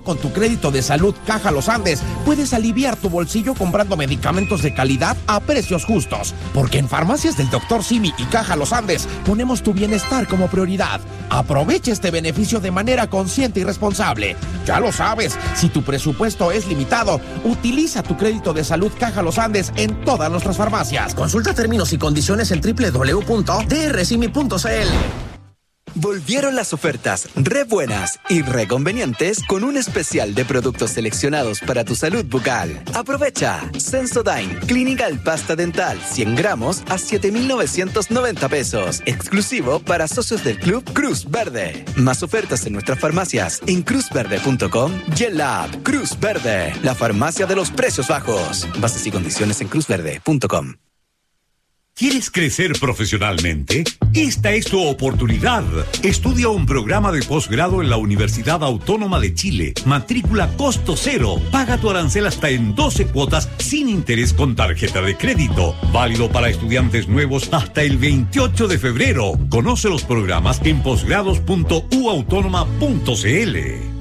Con tu crédito de salud Caja Los Andes, puedes aliviar tu bolsillo comprando medicamentos de calidad a precios justos. Porque en Farmacias del Dr. Simi y Caja Los Andes, ponemos tu bienestar como prioridad. Aprovecha este beneficio de manera consciente y responsable. Ya lo sabes, si tu presupuesto es limitado, utiliza tu crédito de salud Caja Los Andes en todas nuestras farmacias. Consulta términos y condiciones en www.drsimi.cl. Volvieron las ofertas re buenas y re convenientes con un especial de productos seleccionados para tu salud bucal. Aprovecha Sensodyne Clinical Pasta Dental 100 gramos a 7,990 pesos. Exclusivo para socios del Club Cruz Verde. Más ofertas en nuestras farmacias en cruzverde.com y en la app Cruz Verde, la farmacia de los precios bajos. Bases y condiciones en cruzverde.com. ¿Quieres crecer profesionalmente? Esta es tu oportunidad. Estudia un programa de posgrado en la Universidad Autónoma de Chile. Matrícula costo cero. Paga tu arancel hasta en 12 cuotas sin interés con tarjeta de crédito. Válido para estudiantes nuevos hasta el 28 de febrero. Conoce los programas en posgrados.uautónoma.cl.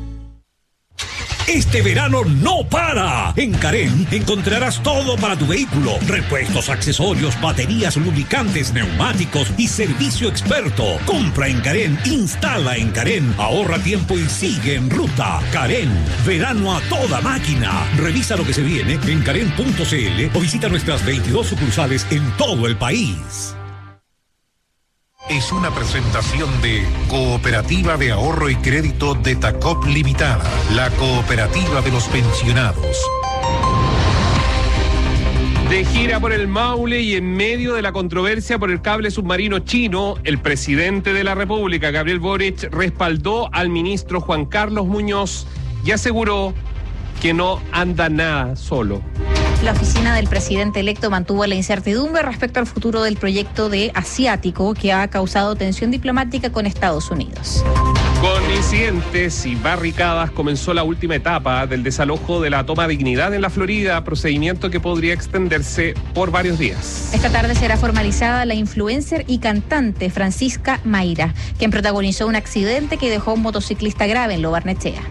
Este verano no para. En Carén encontrarás todo para tu vehículo: repuestos, accesorios, baterías, lubricantes, neumáticos y servicio experto. Compra en Carén, instala en Carén, ahorra tiempo y sigue en ruta. Carén, verano a toda máquina. Revisa lo que se viene en carén.cl o visita nuestras 22 sucursales en todo el país. Es una presentación de Cooperativa de Ahorro y Crédito de Tacop Limitada, la cooperativa de los pensionados. De gira por el Maule y en medio de la controversia por el cable submarino chino, el presidente de la República, Gabriel Boric, respaldó al ministro Juan Carlos Muñoz y aseguró que no anda nada solo. La oficina del presidente electo mantuvo la incertidumbre respecto al futuro del proyecto de Asiático, que ha causado tensión diplomática con Estados Unidos. Con incidentes y barricadas comenzó la última etapa del desalojo de la toma Dignidad en la Florida, procedimiento que podría extenderse por varios días. Esta tarde será formalizada la influencer y cantante Francisca Mayra, quien protagonizó un accidente que dejó a un motociclista grave en Lo Barnechea.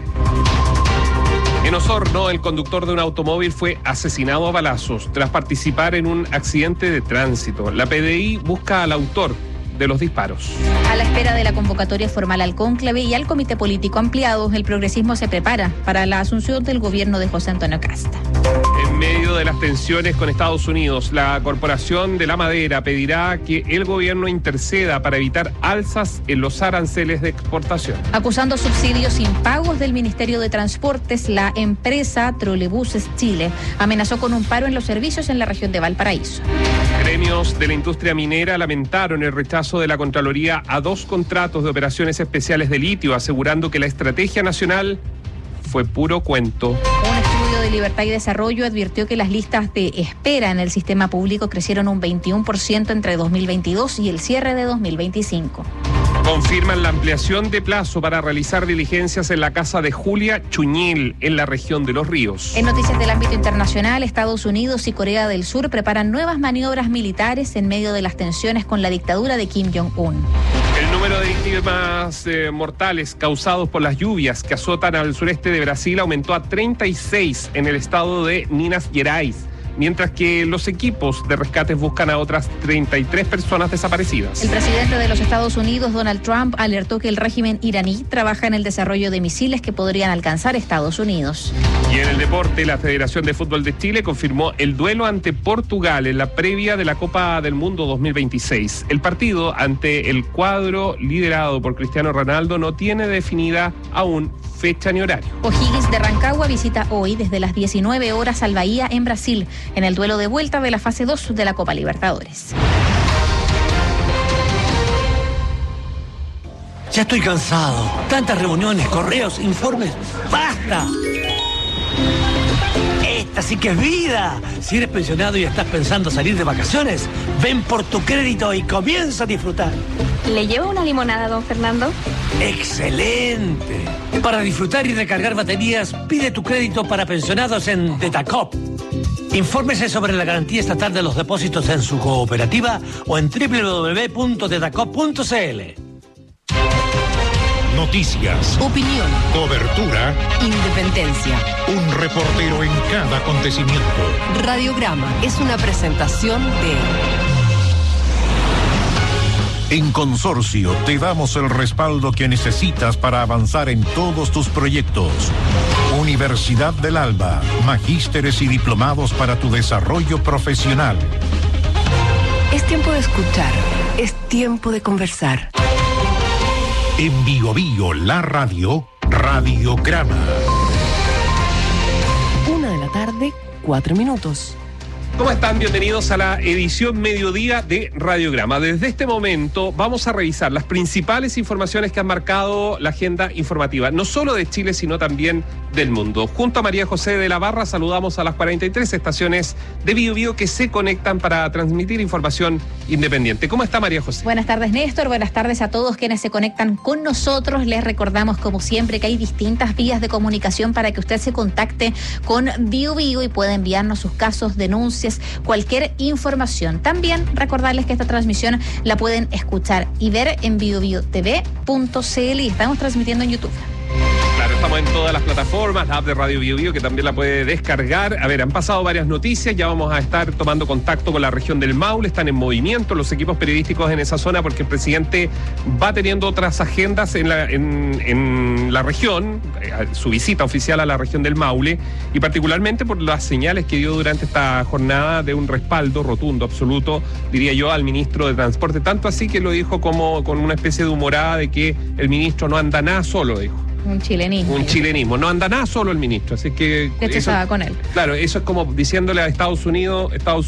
En Osorno, el conductor de un automóvil fue asesinado a balazos tras participar en un accidente de tránsito. La PDI busca al autor de los disparos. A la espera de la convocatoria formal al cónclave y al comité político ampliado, el progresismo se prepara para la asunción del gobierno de José Antonio Kast. En medio de las tensiones con Estados Unidos, la Corporación de la Madera pedirá que el gobierno interceda para evitar alzas en los aranceles de exportación. Acusando subsidios impagos del Ministerio de Transportes, la empresa Trolebuses Chile amenazó con un paro en los servicios en la región de Valparaíso. Gremios de la industria minera lamentaron el rechazo de la Contraloría a 2 contratos de operaciones especiales de litio, asegurando que la estrategia nacional fue puro cuento. Un estudio de Libertad y Desarrollo advirtió que las listas de espera en el sistema público crecieron un 21% entre 2022 y el cierre de 2025. Confirman la ampliación de plazo para realizar diligencias en la casa de Julia Chuñil, en la región de Los Ríos. En noticias del ámbito internacional, Estados Unidos y Corea del Sur preparan nuevas maniobras militares en medio de las tensiones con la dictadura de Kim Jong-un. El número de víctimas mortales causados por las lluvias que azotan al sureste de Brasil aumentó a 36 en el estado de Minas Gerais, mientras que los equipos de rescate buscan a otras 33 personas desaparecidas. El presidente de los Estados Unidos, Donald Trump, alertó que el régimen iraní trabaja en el desarrollo de misiles que podrían alcanzar Estados Unidos. Y en el deporte, la Federación de Fútbol de Chile confirmó el duelo ante Portugal en la previa de la Copa del Mundo 2026. El partido ante el cuadro liderado por Cristiano Ronaldo no tiene definida aún fecha ni horario. O'Higgins de Rancagua visita hoy desde las 19 horas al Bahía en Brasil, en el duelo de vuelta de la fase 2 de la Copa Libertadores. Ya estoy cansado. Tantas reuniones, correos, informes. ¡Basta! Esta sí que es vida. Si eres pensionado y estás pensando salir de vacaciones, ven por tu crédito y comienza a disfrutar. ¿Le llevo una limonada, don Fernando? ¡Excelente! Para disfrutar y recargar baterías, pide tu crédito para pensionados en Detacop. Infórmese sobre la garantía estatal de los depósitos en su cooperativa o en www.detacop.cl. Noticias, opinión, cobertura, independencia. un reportero en cada acontecimiento. Radiograma es una presentación de... En Consorcio te damos el respaldo que necesitas para avanzar en todos tus proyectos. Universidad del Alba, magísteres y diplomados para tu desarrollo profesional. Es tiempo de escuchar, es tiempo de conversar. En Bio Bio, la radio, Radiograma. 1:04 p.m. ¿Cómo están? Bienvenidos a la edición mediodía de Radiograma. Desde este momento vamos a revisar las principales informaciones que han marcado la agenda informativa, no solo de Chile, sino también del mundo. Junto a María José de la Barra saludamos a las 43 estaciones de Bio Bio que se conectan para transmitir información independiente. ¿Cómo está María José? Buenas tardes, Néstor. Buenas tardes a todos quienes se conectan con nosotros. Les recordamos, como siempre, que hay distintas vías de comunicación para que usted se contacte con Bio Bio y pueda enviarnos sus casos, denuncias, cualquier información. También recordarles que esta transmisión la pueden escuchar y ver en biobiotv.cl y estamos transmitiendo en YouTube. Claro, estamos en todas las plataformas, la app de Radio Bio Bio que también la puede descargar. A ver, han pasado varias noticias, ya vamos a estar tomando contacto con la región del Maule, están en movimiento los equipos periodísticos en esa zona porque el presidente va teniendo otras agendas en la región, su visita oficial a la región del Maule, y particularmente por las señales que dio durante esta jornada de un respaldo rotundo, absoluto, diría yo, al ministro de Transporte, tanto así que lo dijo como con una especie de humorada de que el ministro no anda nada solo, dijo. Un chilenismo. No anda nada solo el ministro, así que... De hecho, estaba con él. Claro, eso es como diciéndole a Estados Unidos,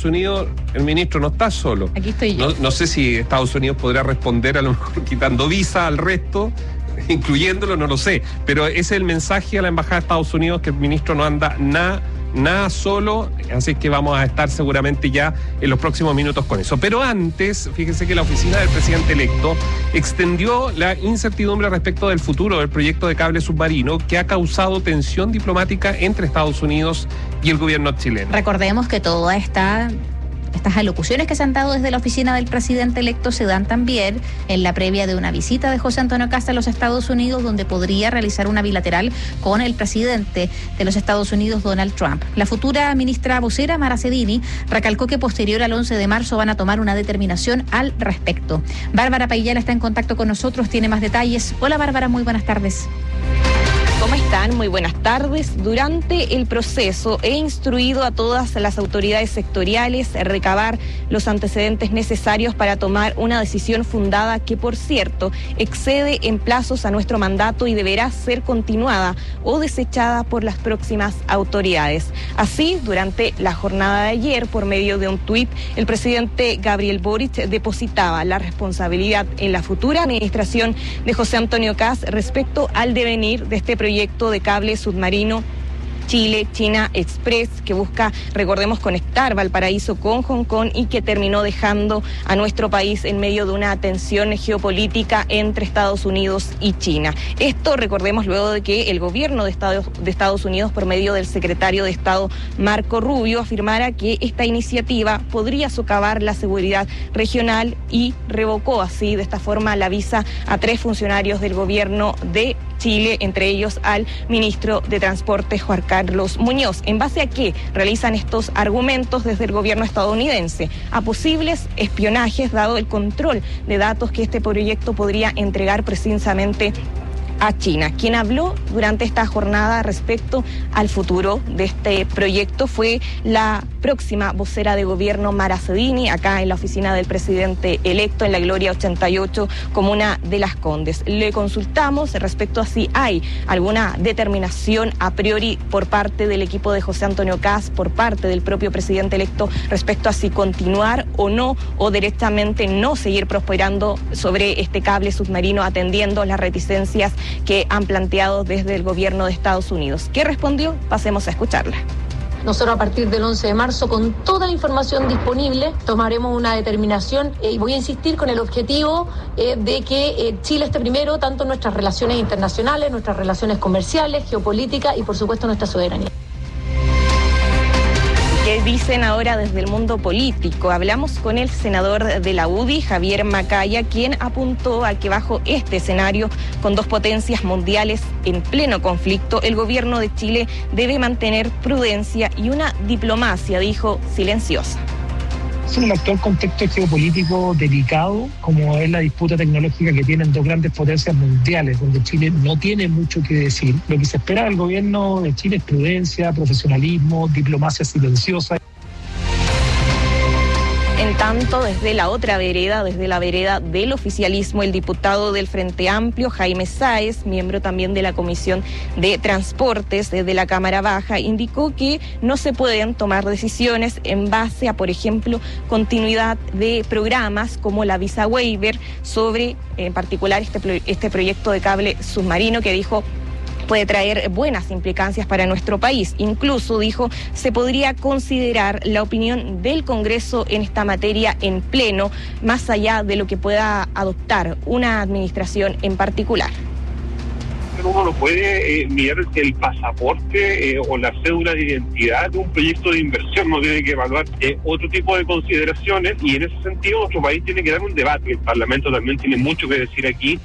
el ministro no está solo. Aquí estoy yo. No sé si Estados Unidos podrá responder a lo mejor quitando visa al resto, incluyéndolo, no lo sé. Pero ese es el mensaje a la Embajada de Estados Unidos, que el ministro no anda nada solo, así que vamos a estar seguramente ya en los próximos minutos con eso. Pero antes, fíjense que la oficina del presidente electo extendió la incertidumbre respecto del futuro del proyecto de cable submarino que ha causado tensión diplomática entre Estados Unidos y el gobierno chileno. Recordemos que toda estas alocuciones que se han dado desde la oficina del presidente electo se dan también en la previa de una visita de José Antonio Kast a los Estados Unidos, donde podría realizar una bilateral con el presidente de los Estados Unidos, Donald Trump. La futura ministra vocera, Mara Cedini, recalcó que posterior al 11 de marzo van a tomar una determinación al respecto. Bárbara Paillala está en contacto con nosotros, tiene más detalles. Hola Bárbara, muy buenas tardes. ¿Cómo están? Muy buenas tardes. Durante el proceso he instruido a todas las autoridades sectoriales a recabar los antecedentes necesarios para tomar una decisión fundada que, por cierto, excede en plazos a nuestro mandato y deberá ser continuada o desechada por las próximas autoridades. Así, durante la jornada de ayer, por medio de un tuit, el presidente Gabriel Boric depositaba la responsabilidad en la futura administración de José Antonio Kast respecto al devenir de este proyecto de cable submarino Chile-China Express, que busca, recordemos, conectar Valparaíso con Hong Kong y que terminó dejando a nuestro país en medio de una tensión geopolítica entre Estados Unidos y China. Esto, recordemos, luego de que el gobierno de Estados Unidos, por medio del secretario de Estado Marco Rubio, afirmara que esta iniciativa podría socavar la seguridad regional y revocó así, de esta forma, la visa a 3 funcionarios del gobierno de Chile, entre ellos al ministro de Transporte, Juan Carlos Muñoz. ¿En base a qué realizan estos argumentos desde el gobierno estadounidense? A posibles espionajes, dado el control de datos que este proyecto podría entregar precisamente a China. Quien habló durante esta jornada respecto al futuro de este proyecto fue la próxima vocera de gobierno, Mara Cedini, acá en la oficina del presidente electo en la Gloria 88, comuna de Las Condes. Le consultamos respecto a si hay alguna determinación a priori por parte del equipo de José Antonio Kast, por parte del propio presidente electo, respecto a si continuar o no, o directamente no seguir prosperando sobre este cable submarino, atendiendo las reticencias que han planteado desde el gobierno de Estados Unidos. ¿Qué respondió? Pasemos a escucharla. Nosotros a partir del 11 de marzo, con toda la información disponible, tomaremos una determinación y voy a insistir con el objetivo de que Chile esté primero, tanto en nuestras relaciones internacionales, nuestras relaciones comerciales, geopolíticas y por supuesto nuestra soberanía. ¿Qué dicen ahora desde el mundo político? Hablamos con el senador de la UDI, Javier Macaya, quien apuntó a que bajo este escenario, con dos potencias mundiales en pleno conflicto, el gobierno de Chile debe mantener prudencia y una diplomacia, dijo, silenciosa. En el actual contexto geopolítico delicado, como es la disputa tecnológica que tienen dos grandes potencias mundiales, donde Chile no tiene mucho que decir, lo que se espera del gobierno de Chile es prudencia, profesionalismo, diplomacia silenciosa. En tanto, desde la otra vereda, desde la vereda del oficialismo, el diputado del Frente Amplio, Jaime Sáez, miembro también de la Comisión de Transportes de la Cámara Baja, indicó que no se pueden tomar decisiones en base a, por ejemplo, continuidad de programas como la Visa Waiver sobre, en particular, este proyecto de cable submarino que dijo puede traer buenas implicancias para nuestro país. Incluso, dijo, se podría considerar la opinión del Congreso en esta materia en pleno, más allá de lo que pueda adoptar una administración en particular. Uno no puede mirar el pasaporte o la cédula de identidad de un proyecto de inversión, no tiene que evaluar otro tipo de consideraciones, y en ese sentido nuestro país tiene que dar un debate. El Parlamento también tiene mucho que decir aquí.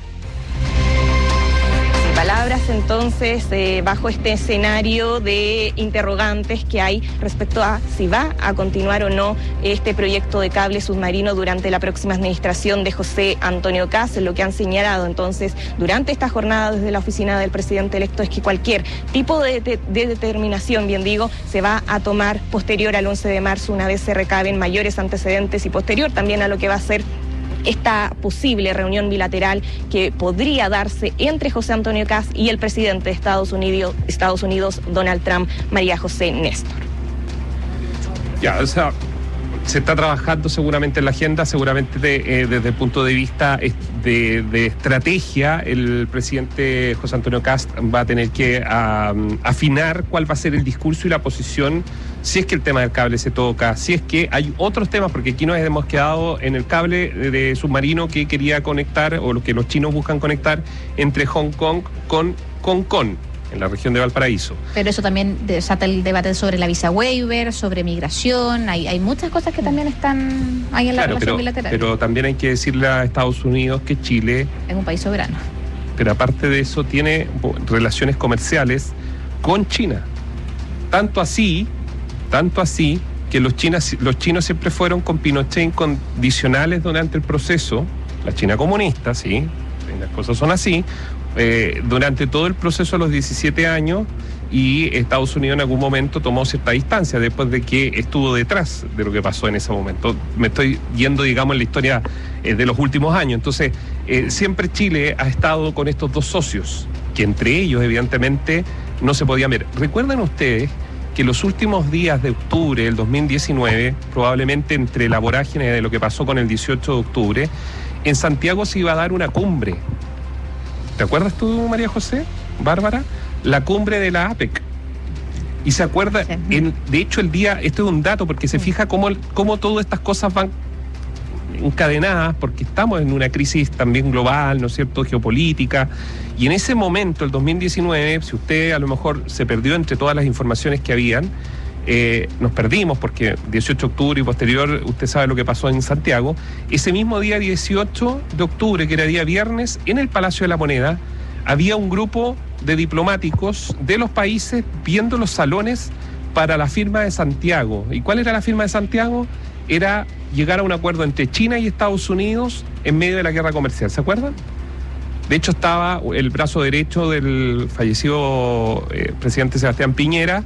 Palabras entonces bajo este escenario de interrogantes que hay respecto a si va a continuar o no este proyecto de cable submarino durante la próxima administración de José Antonio Kast. Lo que han señalado entonces durante esta jornada desde la oficina del presidente electo es que cualquier tipo de determinación, bien digo, se va a tomar posterior al 11 de marzo una vez se recaben mayores antecedentes y posterior también a lo que va a ser esta posible reunión bilateral que podría darse entre José Antonio Kast y el presidente de Estados Unidos, Donald Trump, María José Néstor. Ya, o sea, se está trabajando seguramente en la agenda, seguramente desde el punto de vista de estrategia, el presidente José Antonio Kast va a tener que afinar cuál va a ser el discurso y la posición, si es que el tema del cable se toca, si es que hay otros temas, porque aquí nos hemos quedado en el cable de submarino que quería conectar, o lo que los chinos buscan conectar, entre Hong Kong con Hong Kong, en la región de Valparaíso. Pero eso también desata el debate sobre la Visa Waiver, sobre migración, hay muchas cosas que también están ahí en la relación bilateral. Pero también hay que decirle a Estados Unidos que Chile es un país soberano. Pero aparte de eso tiene relaciones comerciales con China. Tanto así que los chinos siempre fueron con Pinochet incondicionales durante el proceso, la China comunista, sí, las cosas son así, durante todo el proceso de los 17 años, y Estados Unidos en algún momento tomó cierta distancia después de que estuvo detrás de lo que pasó en ese momento. Me estoy yendo, digamos, en la historia de los últimos años. Entonces, siempre Chile ha estado con estos dos socios, que entre ellos, evidentemente, no se podían ver. ¿Recuerdan ustedes que los últimos días de octubre del 2019, probablemente entre la vorágine de lo que pasó con el 18 de octubre, en Santiago se iba a dar una cumbre? ¿Te acuerdas tú, María José, Bárbara? La cumbre de la APEC. Y se acuerda, de hecho el día, esto es un dato, porque se fija cómo todas estas cosas van encadenadas, porque estamos en una crisis también global, ¿no es cierto?, geopolítica, y en ese momento, el 2019, si usted a lo mejor se perdió entre todas las informaciones que habían, nos perdimos, porque 18 de octubre y posterior, usted sabe lo que pasó en Santiago. Ese mismo día 18 de octubre, que era día viernes, en el Palacio de la Moneda, había un grupo de diplomáticos de los países viendo los salones para la firma de Santiago. ¿Y cuál era la firma de Santiago? Era llegar a un acuerdo entre China y Estados Unidos en medio de la guerra comercial, ¿se acuerdan? De hecho, estaba el brazo derecho del fallecido presidente Sebastián Piñera,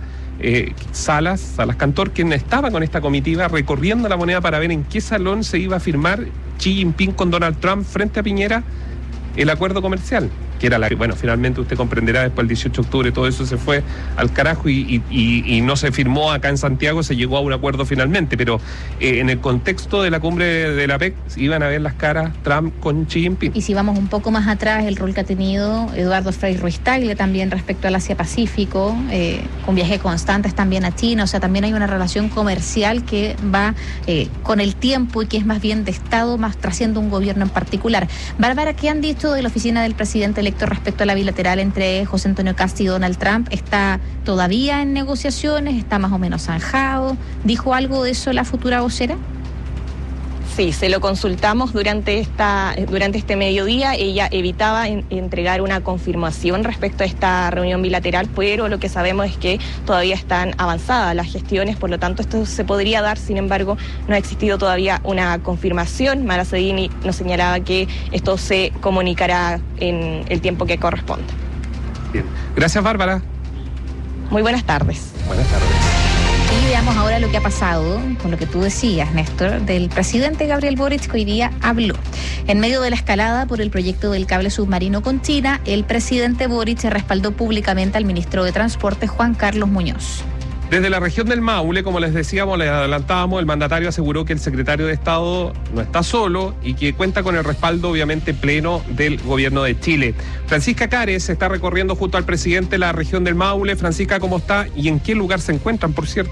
Salas Cantor, quien estaba con esta comitiva recorriendo la Moneda para ver en qué salón se iba a firmar Xi Jinping con Donald Trump frente a Piñera el acuerdo comercial, que era bueno, finalmente usted comprenderá, después del 18 de octubre todo eso se fue al carajo y no se firmó acá en Santiago, se llegó a un acuerdo finalmente, pero en el contexto de la cumbre de la PEC iban a ver las caras Trump con Xi Jinping. Y si vamos un poco más atrás, el rol que ha tenido Eduardo Frei Ruiz-Tagle también respecto al Asia-Pacífico, con viajes constantes también a China, o sea, también hay una relación comercial que va con el tiempo y que es más bien de Estado, más trasciende un gobierno en particular. Bárbara, ¿qué han dicho de la oficina del presidente electo proyecto respecto a la bilateral entre José Antonio Kast y Donald Trump está todavía en negociaciones, está más o menos zanjado. ¿Dijo algo de eso la futura vocera? Sí, se lo consultamos durante este mediodía. Ella evitaba entregar una confirmación respecto a esta reunión bilateral, pero lo que sabemos es que todavía están avanzadas las gestiones, por lo tanto esto se podría dar. Sin embargo, no ha existido todavía una confirmación. Mara Sedini nos señalaba que esto se comunicará en el tiempo que corresponda. Bien. Gracias, Bárbara. Muy buenas tardes. Buenas tardes. Y veamos ahora lo que ha pasado con lo que tú decías, Néstor, del presidente Gabriel Boric, que hoy día habló. En medio de la escalada por el proyecto del cable submarino con China, el presidente Boric respaldó públicamente al ministro de Transporte, Juan Carlos Muñoz. Desde la región del Maule, como les decíamos, les adelantábamos, el mandatario aseguró que el secretario de Estado no está solo y que cuenta con el respaldo, obviamente, pleno del gobierno de Chile. Francisca Cares está recorriendo junto al presidente la región del Maule. Francisca, ¿cómo está y en qué lugar se encuentran, por cierto?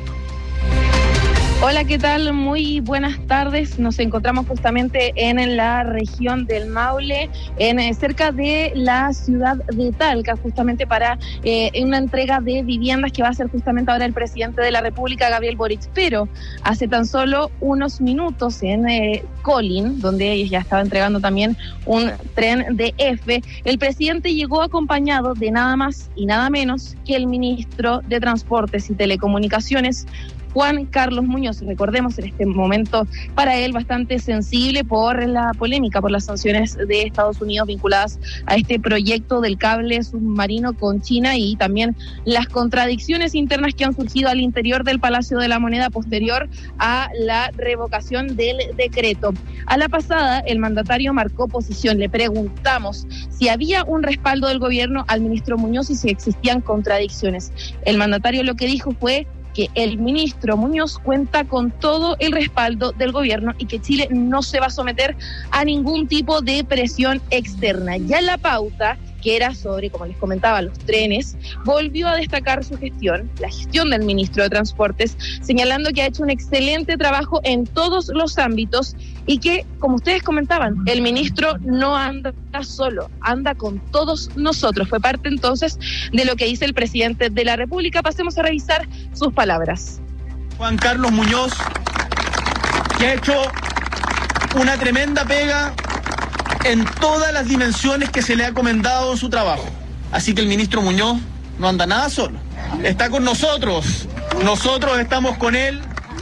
Hola, ¿qué tal? Muy buenas tardes. Nos encontramos justamente en la región del Maule, cerca de la ciudad de Talca, justamente para una entrega de viviendas que va a hacer justamente ahora el presidente de la República, Gabriel Boric. Pero hace tan solo unos minutos en Colín, donde ya estaba entregando también un tren de F, el presidente llegó acompañado de nada más y nada menos que el ministro de Transportes y Telecomunicaciones, Juan Carlos Muñoz. Recordemos, en este momento para él bastante sensible por la polémica, por las sanciones de Estados Unidos vinculadas a este proyecto del cable submarino con China y también las contradicciones internas que han surgido al interior del Palacio de la Moneda posterior a la revocación del decreto. A la pasada, el mandatario marcó posición. Le preguntamos si había un respaldo del gobierno al ministro Muñoz y si existían contradicciones. El mandatario lo que dijo fue que el ministro Muñoz cuenta con todo el respaldo del gobierno y que Chile no se va a someter a ningún tipo de presión externa. Ya en la pauta, que era sobre, como les comentaba, los trenes, volvió a destacar su gestión, la gestión del ministro de Transportes, señalando que ha hecho un excelente trabajo en todos los ámbitos y que, como ustedes comentaban, el ministro no anda solo, anda con todos nosotros. Fue parte entonces de lo que dice el presidente de la República. Pasemos a revisar sus palabras. Juan Carlos Muñoz, que ha hecho una tremenda pega en todas las dimensiones que se le ha comendado en su trabajo. Así que el ministro Muñoz no anda nada solo, está con nosotros estamos con él.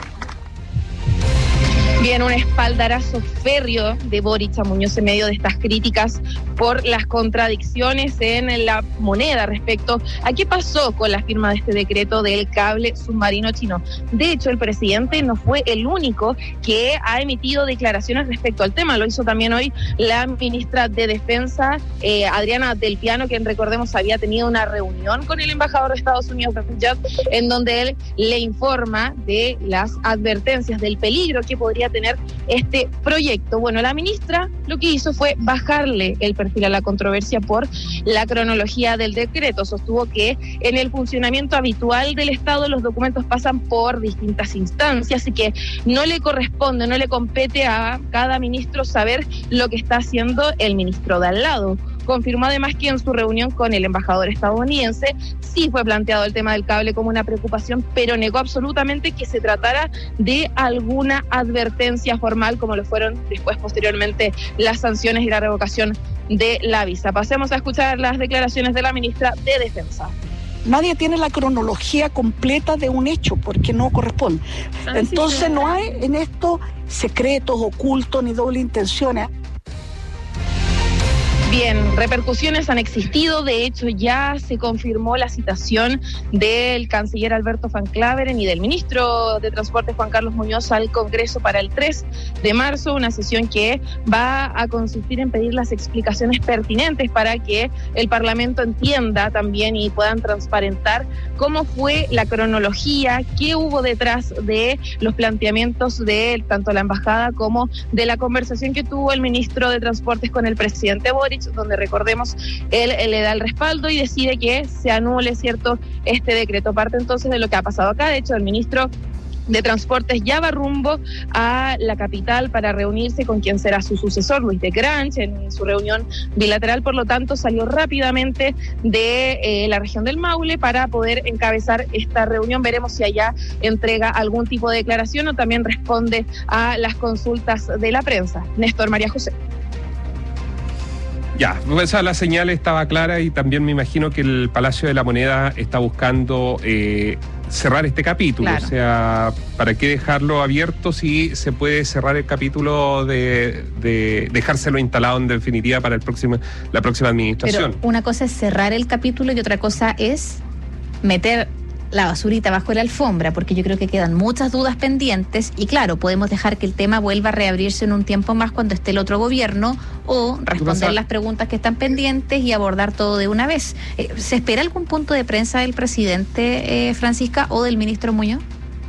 Bien, un espaldarazo férreo de Boric a Muñoz en medio de estas críticas por las contradicciones en la moneda respecto a qué pasó con la firma de este decreto del cable submarino chino. De hecho, el presidente no fue el único que ha emitido declaraciones respecto al tema. Lo hizo también hoy la ministra de Defensa, Adriana Del Piano, quien, recordemos, había tenido una reunión con el embajador de Estados Unidos, en donde él le informa de las advertencias del peligro que podría tener este proyecto. Bueno, la ministra lo que hizo fue bajarle el perfil a la controversia por la cronología del decreto. Sostuvo que en el funcionamiento habitual del Estado los documentos pasan por distintas instancias y que no le corresponde, no le compete a cada ministro saber lo que está haciendo el ministro de al lado. Confirmó además que en su reunión con el embajador estadounidense sí fue planteado el tema del cable como una preocupación, pero negó absolutamente que se tratara de alguna advertencia formal, como lo fueron después, posteriormente, las sanciones y la revocación de la visa. Pasemos a escuchar las declaraciones de la ministra de Defensa. Nadie tiene la cronología completa de un hecho porque no corresponde. Entonces no hay en esto secretos ocultos ni doble intenciones. Bien, repercusiones han existido. De hecho, ya se confirmó la citación del canciller Alberto Van Claveren y del ministro de Transporte Juan Carlos Muñoz al Congreso para el 3 de marzo, una sesión que va a consistir en pedir las explicaciones pertinentes para que el Parlamento entienda también y puedan transparentar cómo fue la cronología, qué hubo detrás de los planteamientos de tanto la embajada como de la conversación que tuvo el ministro de Transportes con el presidente Boric, donde, recordemos, él le da el respaldo y decide que se anule, ¿cierto?, este decreto. Parte entonces de lo que ha pasado acá. De hecho, el ministro de Transportes ya va rumbo a la capital para reunirse con quien será su sucesor, Luis de Grange, en su reunión bilateral. Por lo tanto, salió rápidamente de la región del Maule para poder encabezar esta reunión. Veremos si allá entrega algún tipo de declaración o también responde a las consultas de la prensa. Néstor, María José. Ya, esa la señal estaba clara y también me imagino que el Palacio de la Moneda está buscando cerrar este capítulo. Claro. O sea, ¿para qué dejarlo abierto si se puede cerrar el capítulo de dejárselo instalado en definitiva para la próxima administración? Pero una cosa es cerrar el capítulo y otra cosa es meter la basurita bajo la alfombra, porque yo creo que quedan muchas dudas pendientes y claro, podemos dejar que el tema vuelva a reabrirse en un tiempo más cuando esté el otro gobierno o responder las preguntas que están pendientes y abordar todo de una vez. ¿Se espera algún punto de prensa del presidente, Francisca, o del ministro Muñoz?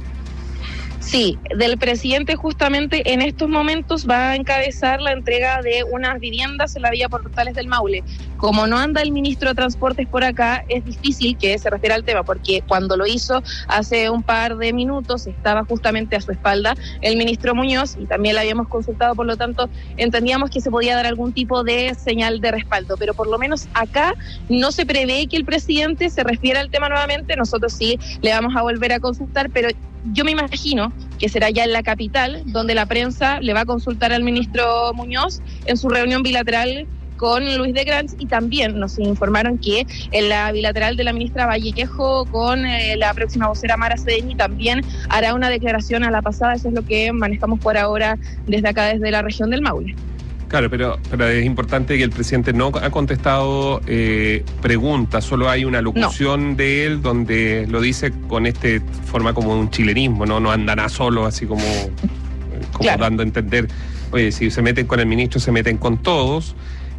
Sí, del presidente justamente en estos momentos va a encabezar la entrega de unas viviendas en la vía Portales del Maule. Como no anda el ministro de Transportes por acá, es difícil que se refiera al tema, porque cuando lo hizo hace un par de minutos estaba justamente a su espalda el ministro Muñoz y también la habíamos consultado, por lo tanto entendíamos que se podía dar algún tipo de señal de respaldo, pero por lo menos acá no se prevé que el presidente se refiera al tema nuevamente. Nosotros sí le vamos a volver a consultar, pero yo me imagino que será ya en la capital, donde la prensa le va a consultar al ministro Muñoz en su reunión bilateral con Luis de Grange, y también nos informaron que en la bilateral de la ministra Vallejo con la próxima vocera Mara Cedeñi también hará una declaración a la pasada. Eso es lo que manejamos por ahora desde acá, desde la región del Maule. Claro, pero es importante que el presidente no ha contestado preguntas, solo hay una locución de él donde lo dice con forma como un chilenismo, no andará solo, así como claro, dando a entender, oye, si se meten con el ministro, se meten con todos.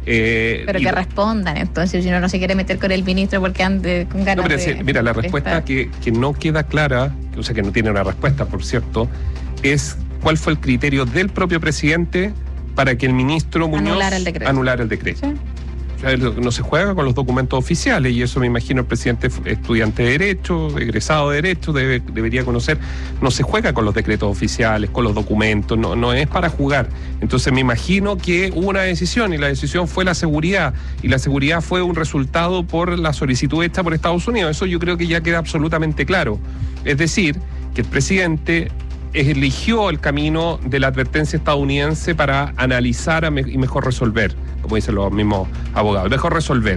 Pero que respondan, entonces, si uno no se quiere meter con el ministro porque ande con ganas mira, la respuesta que no queda clara, o sea, que no tiene una respuesta, por cierto, es cuál fue el criterio del propio presidente para que el ministro Muñoz anulara el decreto. ¿Sí? O sea, no se juega con los documentos oficiales, y eso me imagino el presidente, estudiante de Derecho, egresado de Derecho, debería conocer. No se juega con los decretos oficiales, con los documentos, no es para jugar. Entonces me imagino que hubo una decisión, y la decisión fue la seguridad, y la seguridad fue un resultado por la solicitud hecha por Estados Unidos. Eso yo creo que ya queda absolutamente claro. Es decir, que el presidente eligió el camino de la advertencia estadounidense para analizar y mejor resolver, como dicen los mismos abogados, mejor resolver,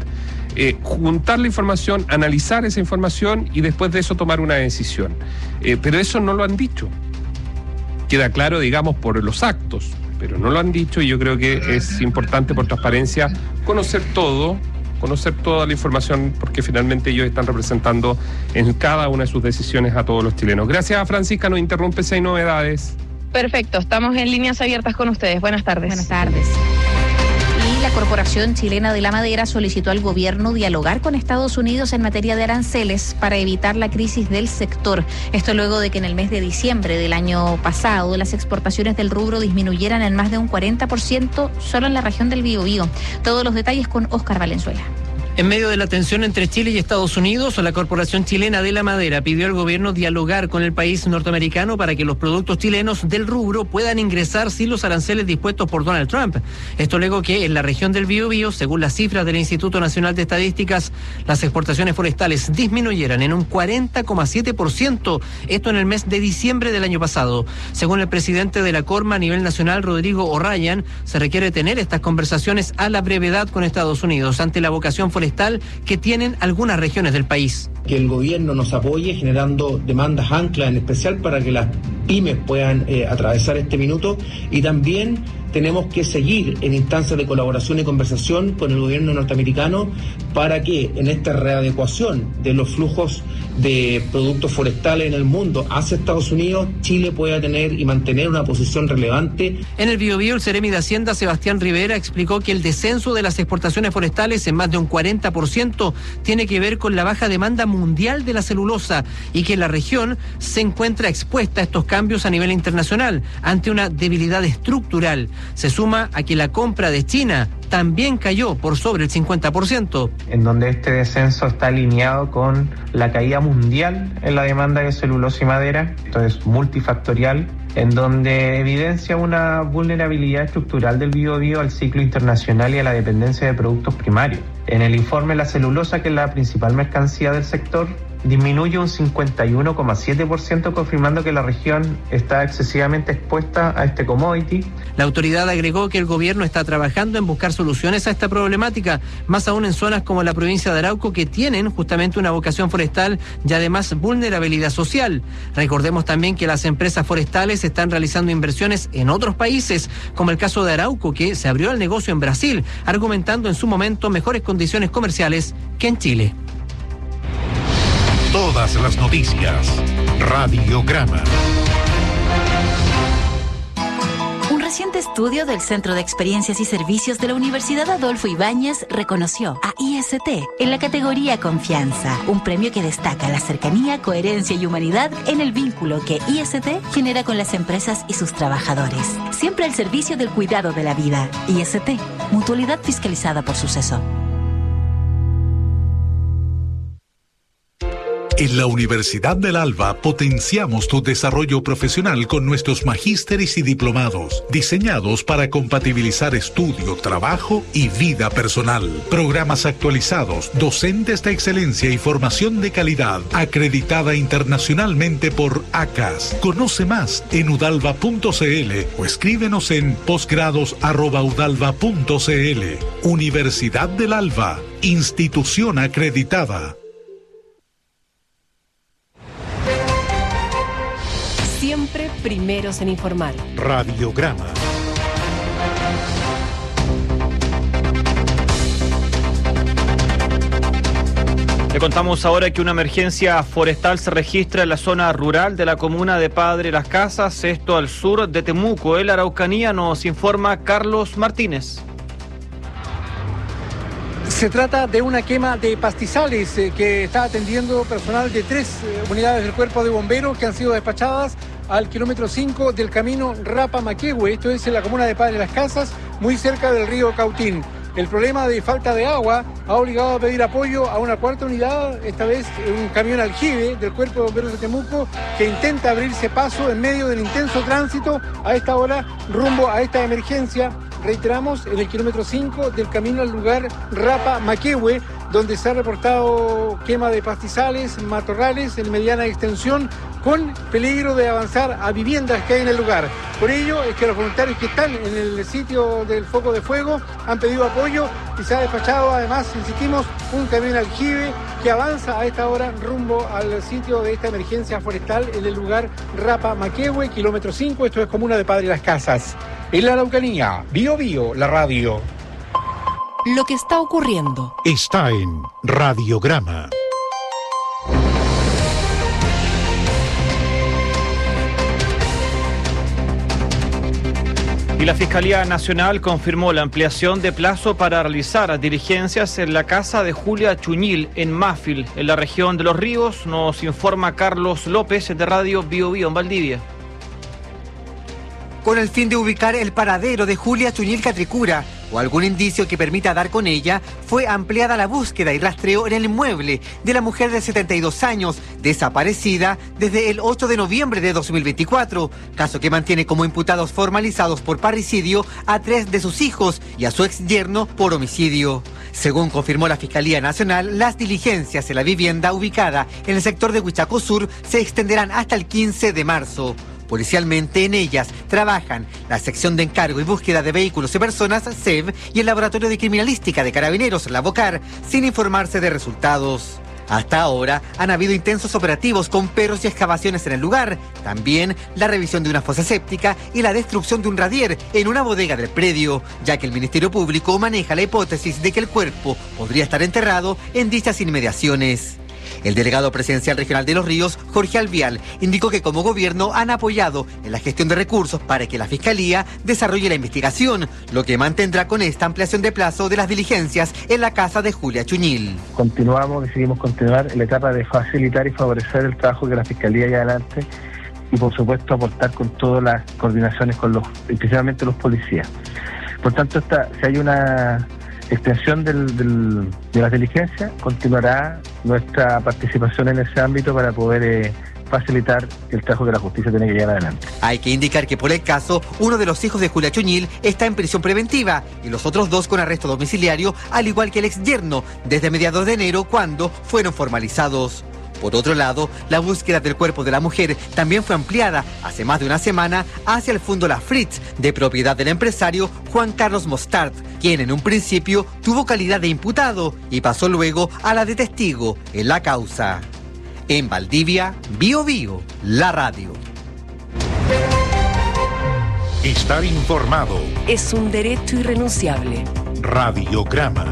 juntar la información, analizar esa información y después de eso tomar una decisión. Pero eso no lo han dicho. Queda claro, digamos, por los actos, pero no lo han dicho, y yo creo que es importante por transparencia conocer toda la información, porque finalmente ellos están representando en cada una de sus decisiones a todos los chilenos. Gracias, Francisca, nos interrumpe si hay novedades. Perfecto, estamos en líneas abiertas con ustedes. Buenas tardes. Buenas tardes. Y la Corporación Chilena de la Madera solicitó al gobierno dialogar con Estados Unidos en materia de aranceles para evitar la crisis del sector. Esto luego de que en el mes de diciembre del año pasado las exportaciones del rubro disminuyeran en más de un 40% solo en la región del Biobío. Todos los detalles con Óscar Valenzuela. En medio de la tensión entre Chile y Estados Unidos, la Corporación Chilena de la Madera pidió al gobierno dialogar con el país norteamericano para que los productos chilenos del rubro puedan ingresar sin los aranceles dispuestos por Donald Trump. Esto luego que en la región del Biobío, según las cifras del Instituto Nacional de Estadísticas, las exportaciones forestales disminuyeran en un 40,7%, esto en el mes de diciembre del año pasado. Según el presidente de la Corma a nivel nacional, Rodrigo O'Ryan, se requiere tener estas conversaciones a la brevedad con Estados Unidos ante la vocación forestal que tienen algunas regiones del país. Que el gobierno nos apoye generando demandas anclas, en especial para que las pymes puedan atravesar este minuto, y también tenemos que seguir en instancias de colaboración y conversación con el gobierno norteamericano para que en esta readecuación de los flujos de productos forestales en el mundo hacia Estados Unidos, Chile pueda tener y mantener una posición relevante. En el Biobío, el Seremi de Hacienda, Sebastián Rivera, explicó que el descenso de las exportaciones forestales en más de un 40% tiene que ver con la baja demanda mundial de la celulosa y que la región se encuentra expuesta a estos cambios a nivel internacional ante una debilidad estructural. Se suma a que la compra de China también cayó por sobre el 50%. En donde este descenso está alineado con la caída mundial en la demanda de celulosa y madera, esto es multifactorial, en donde evidencia una vulnerabilidad estructural del Biobío al ciclo internacional y a la dependencia de productos primarios. En el informe, la celulosa, que es la principal mercancía del sector, disminuye un 51,7%, confirmando que la región está excesivamente expuesta a este commodity. La autoridad agregó que el gobierno está trabajando en buscar soluciones a esta problemática, más aún en zonas como la provincia de Arauco, que tienen justamente una vocación forestal y además vulnerabilidad social. Recordemos también que las empresas forestales están realizando inversiones en otros países, como el caso de Arauco, que se abrió el negocio en Brasil, argumentando en su momento mejores condiciones comerciales que en Chile. Todas las noticias. Radiograma. Un reciente estudio del Centro de Experiencias y Servicios de la Universidad Adolfo Ibáñez reconoció a IST en la categoría Confianza, un premio que destaca la cercanía, coherencia y humanidad en el vínculo que IST genera con las empresas y sus trabajadores. Siempre al servicio del cuidado de la vida. IST, mutualidad fiscalizada por Suceso. En la Universidad del Alba potenciamos tu desarrollo profesional con nuestros magísteres y diplomados, diseñados para compatibilizar estudio, trabajo y vida personal. Programas actualizados, docentes de excelencia y formación de calidad, acreditada internacionalmente por ACAS. Conoce más en udalva.cl o escríbenos en posgrados@udalva.cl. Universidad del Alba, institución acreditada. Siempre primeros en informar. Radiograma. Le contamos ahora que una emergencia forestal se registra en la zona rural de la comuna de Padre Las Casas, esto al sur de Temuco. En la Araucanía, nos informa Carlos Martínez. Se trata de una quema de pastizales que está atendiendo personal de 3 unidades del Cuerpo de Bomberos que han sido despachadas al kilómetro 5 del camino Rapa-Maquehue. Esto es en la comuna de Padre Las Casas, muy cerca del río Cautín. El problema de falta de agua ha obligado a pedir apoyo a una 4ª unidad, esta vez un camión aljibe del Cuerpo de Bomberos de Temuco, que intenta abrirse paso en medio del intenso tránsito a esta hora rumbo a esta emergencia. Reiteramos, en el kilómetro 5 del camino al lugar Rapa-Maquehue, donde se ha reportado quema de pastizales, matorrales en mediana extensión, con peligro de avanzar a viviendas que hay en el lugar. Por ello es que los voluntarios que están en el sitio del foco de fuego han pedido apoyo y se ha despachado, además, insistimos, un camión aljibe que avanza a esta hora rumbo al sitio de esta emergencia forestal en el lugar Rapa-Maquehue, kilómetro 5, esto es comuna de Padre Las Casas. En la Araucanía, Biobío, la radio. Lo que está ocurriendo está en Radiograma. Y la Fiscalía Nacional confirmó la ampliación de plazo para realizar diligencias en la casa de Julia Chuñil, en Mafil, en la región de Los Ríos. Nos informa Carlos López, de Radio Biobío, en Valdivia. Con el fin de ubicar el paradero de Julia Chuñil Catricura o algún indicio que permita dar con ella, fue ampliada la búsqueda y rastreo en el inmueble de la mujer de 72 años, desaparecida desde el 8 de noviembre de 2024, caso que mantiene como imputados formalizados por parricidio a 3 de sus hijos y a su exyerno por homicidio. Según confirmó la Fiscalía Nacional, las diligencias en la vivienda ubicada en el sector de Huichaco Sur se extenderán hasta el 15 de marzo. Policialmente, en ellas trabajan la sección de encargo y búsqueda de vehículos y personas, SEV, y el laboratorio de criminalística de Carabineros, la BOCAR, sin informarse de resultados. Hasta ahora han habido intensos operativos con perros y excavaciones en el lugar, también la revisión de una fosa séptica y la destrucción de un radier en una bodega del predio, ya que el Ministerio Público maneja la hipótesis de que el cuerpo podría estar enterrado en dichas inmediaciones. El delegado presidencial regional de Los Ríos, Jorge Alvial, indicó que como gobierno han apoyado en la gestión de recursos para que la Fiscalía desarrolle la investigación, lo que mantendrá con esta ampliación de plazo de las diligencias en la casa de Julia Chuñil. Decidimos continuar en la etapa de facilitar y favorecer el trabajo que la Fiscalía lleva adelante y por supuesto aportar con todas las coordinaciones con especialmente los policías. Por tanto, si hay una extensión de las diligencias, continuará nuestra participación en ese ámbito para poder facilitar el trabajo que la justicia tiene que llevar adelante. Hay que indicar que por el caso, uno de los hijos de Julia Chuñil está en prisión preventiva y los otros dos con arresto domiciliario, al igual que el exyerno, desde mediados de enero, cuando fueron formalizados. Por otro lado, la búsqueda del cuerpo de la mujer también fue ampliada hace más de una semana hacia el Fondo La Fritz, de propiedad del empresario Juan Carlos Mostart, quien en un principio tuvo calidad de imputado y pasó luego a la de testigo en la causa. En Valdivia, Bío Bío, la radio. Estar informado. Es un derecho irrenunciable. Radiograma.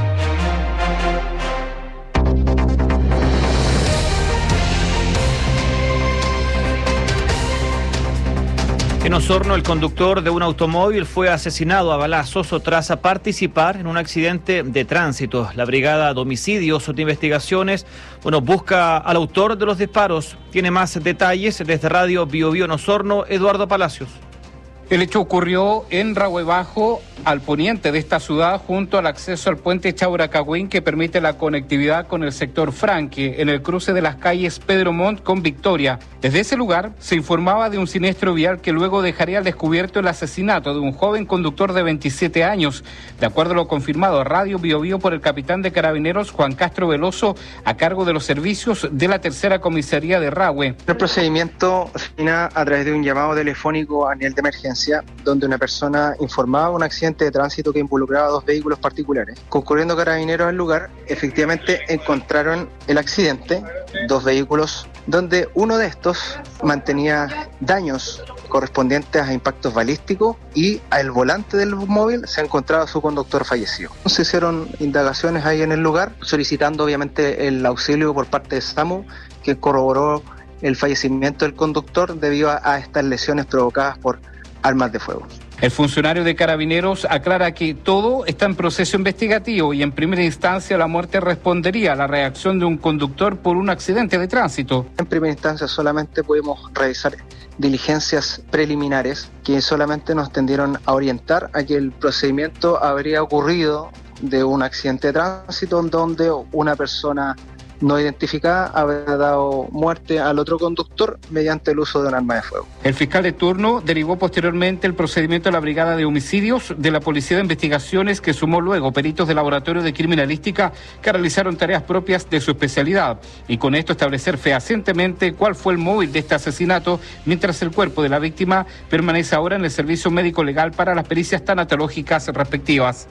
En Osorno, el conductor de un automóvil fue asesinado a balazos tras participar en un accidente de tránsito. La Brigada de Homicidios de Investigaciones, busca al autor de los disparos. Tiene más detalles desde Radio Bío Bío en Osorno, Eduardo Palacios. El hecho ocurrió en Rahue Bajo, al poniente de esta ciudad, junto al acceso al puente Chauracagüín, que permite la conectividad con el sector Franque, en el cruce de las calles Pedro Montt con Victoria. Desde ese lugar se informaba de un siniestro vial que luego dejaría al descubierto el asesinato de un joven conductor de 27 años. De acuerdo a lo confirmado a Radio Bío Bío por el capitán de Carabineros, Juan Castro Veloso, a cargo de los servicios de la tercera comisaría de Rahue. El procedimiento se inicia a través de un llamado telefónico a nivel de emergencia, donde una persona informaba un accidente de tránsito que involucraba 2 vehículos particulares. Concurriendo Carabineros al lugar, efectivamente encontraron el accidente, 2 vehículos, donde uno de estos mantenía daños correspondientes a impactos balísticos y al volante del móvil se encontraba su conductor fallecido. Se hicieron indagaciones ahí en el lugar, solicitando obviamente el auxilio por parte de SAMU, que corroboró el fallecimiento del conductor debido a estas lesiones provocadas por armas de fuego. El funcionario de Carabineros aclara que todo está en proceso investigativo y en primera instancia la muerte respondería a la reacción de un conductor por un accidente de tránsito. En primera instancia solamente pudimos realizar diligencias preliminares que solamente nos tendieron a orientar a que el procedimiento habría ocurrido de un accidente de tránsito donde una persona no identificada habría dado muerte al otro conductor mediante el uso de un arma de fuego. El fiscal de turno derivó posteriormente el procedimiento a la Brigada de Homicidios de la Policía de Investigaciones, que sumó luego peritos del Laboratorio de Criminalística que realizaron tareas propias de su especialidad y con esto establecer fehacientemente cuál fue el móvil de este asesinato, mientras el cuerpo de la víctima permanece ahora en el Servicio Médico Legal para las pericias tanatológicas respectivas.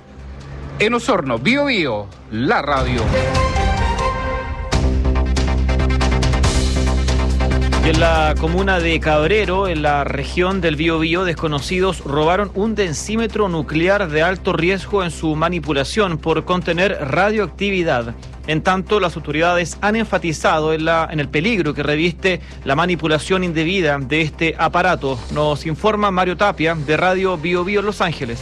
En Osorno, Bío Bío, la radio. En la comuna de Cabrero, en la región del Bío Bío, desconocidos robaron un densímetro nuclear de alto riesgo en su manipulación por contener radioactividad. En tanto, las autoridades han enfatizado en el peligro que reviste la manipulación indebida de este aparato. Nos informa Mario Tapia, de Radio Bío Bío, Los Ángeles.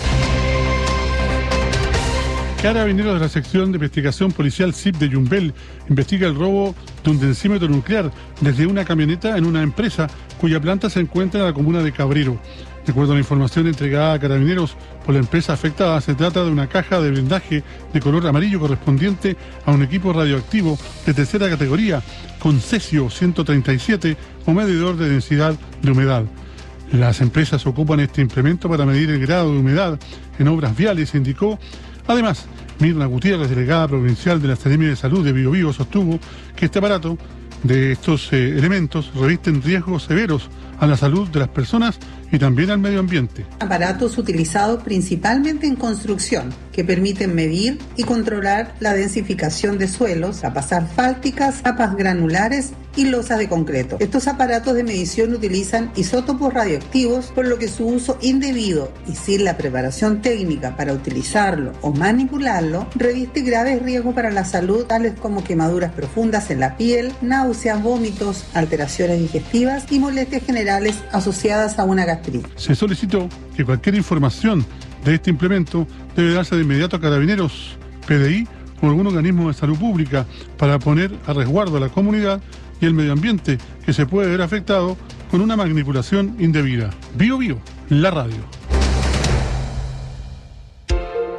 Carabineros de la sección de investigación policial CIP de Yumbel investiga el robo de un densímetro nuclear desde una camioneta en una empresa cuya planta se encuentra en la comuna de Cabrero. De acuerdo a la información entregada a Carabineros por la empresa afectada, se trata de una caja de blindaje de color amarillo correspondiente a un equipo radioactivo de tercera categoría con cesio 137 o medidor de densidad de humedad. Las empresas ocupan este implemento para medir el grado de humedad en obras viales, indicó. Además, Mirna Gutiérrez, delegada provincial de la Seremia de Salud de Bío Bío, sostuvo que este aparato de estos elementos revisten riesgos severos a la salud de las personas y también al medio ambiente. Aparatos utilizados principalmente en construcción que permiten medir y controlar la densificación de suelos, capas asfálticas, capas granulares y losas de concreto. Estos aparatos de medición utilizan isótopos radioactivos, por lo que su uso indebido y sin la preparación técnica para utilizarlo o manipularlo reviste graves riesgos para la salud, tales como quemaduras profundas en la piel, náuseas, vómitos, alteraciones digestivas y molestias generales asociadas a una gastritis. Se solicitó que cualquier información de este implemento debe darse de inmediato a Carabineros, PDI o algún organismo de salud pública para poner a resguardo a la comunidad y el medio ambiente que se puede ver afectado con una manipulación indebida. Bío Bío, la radio.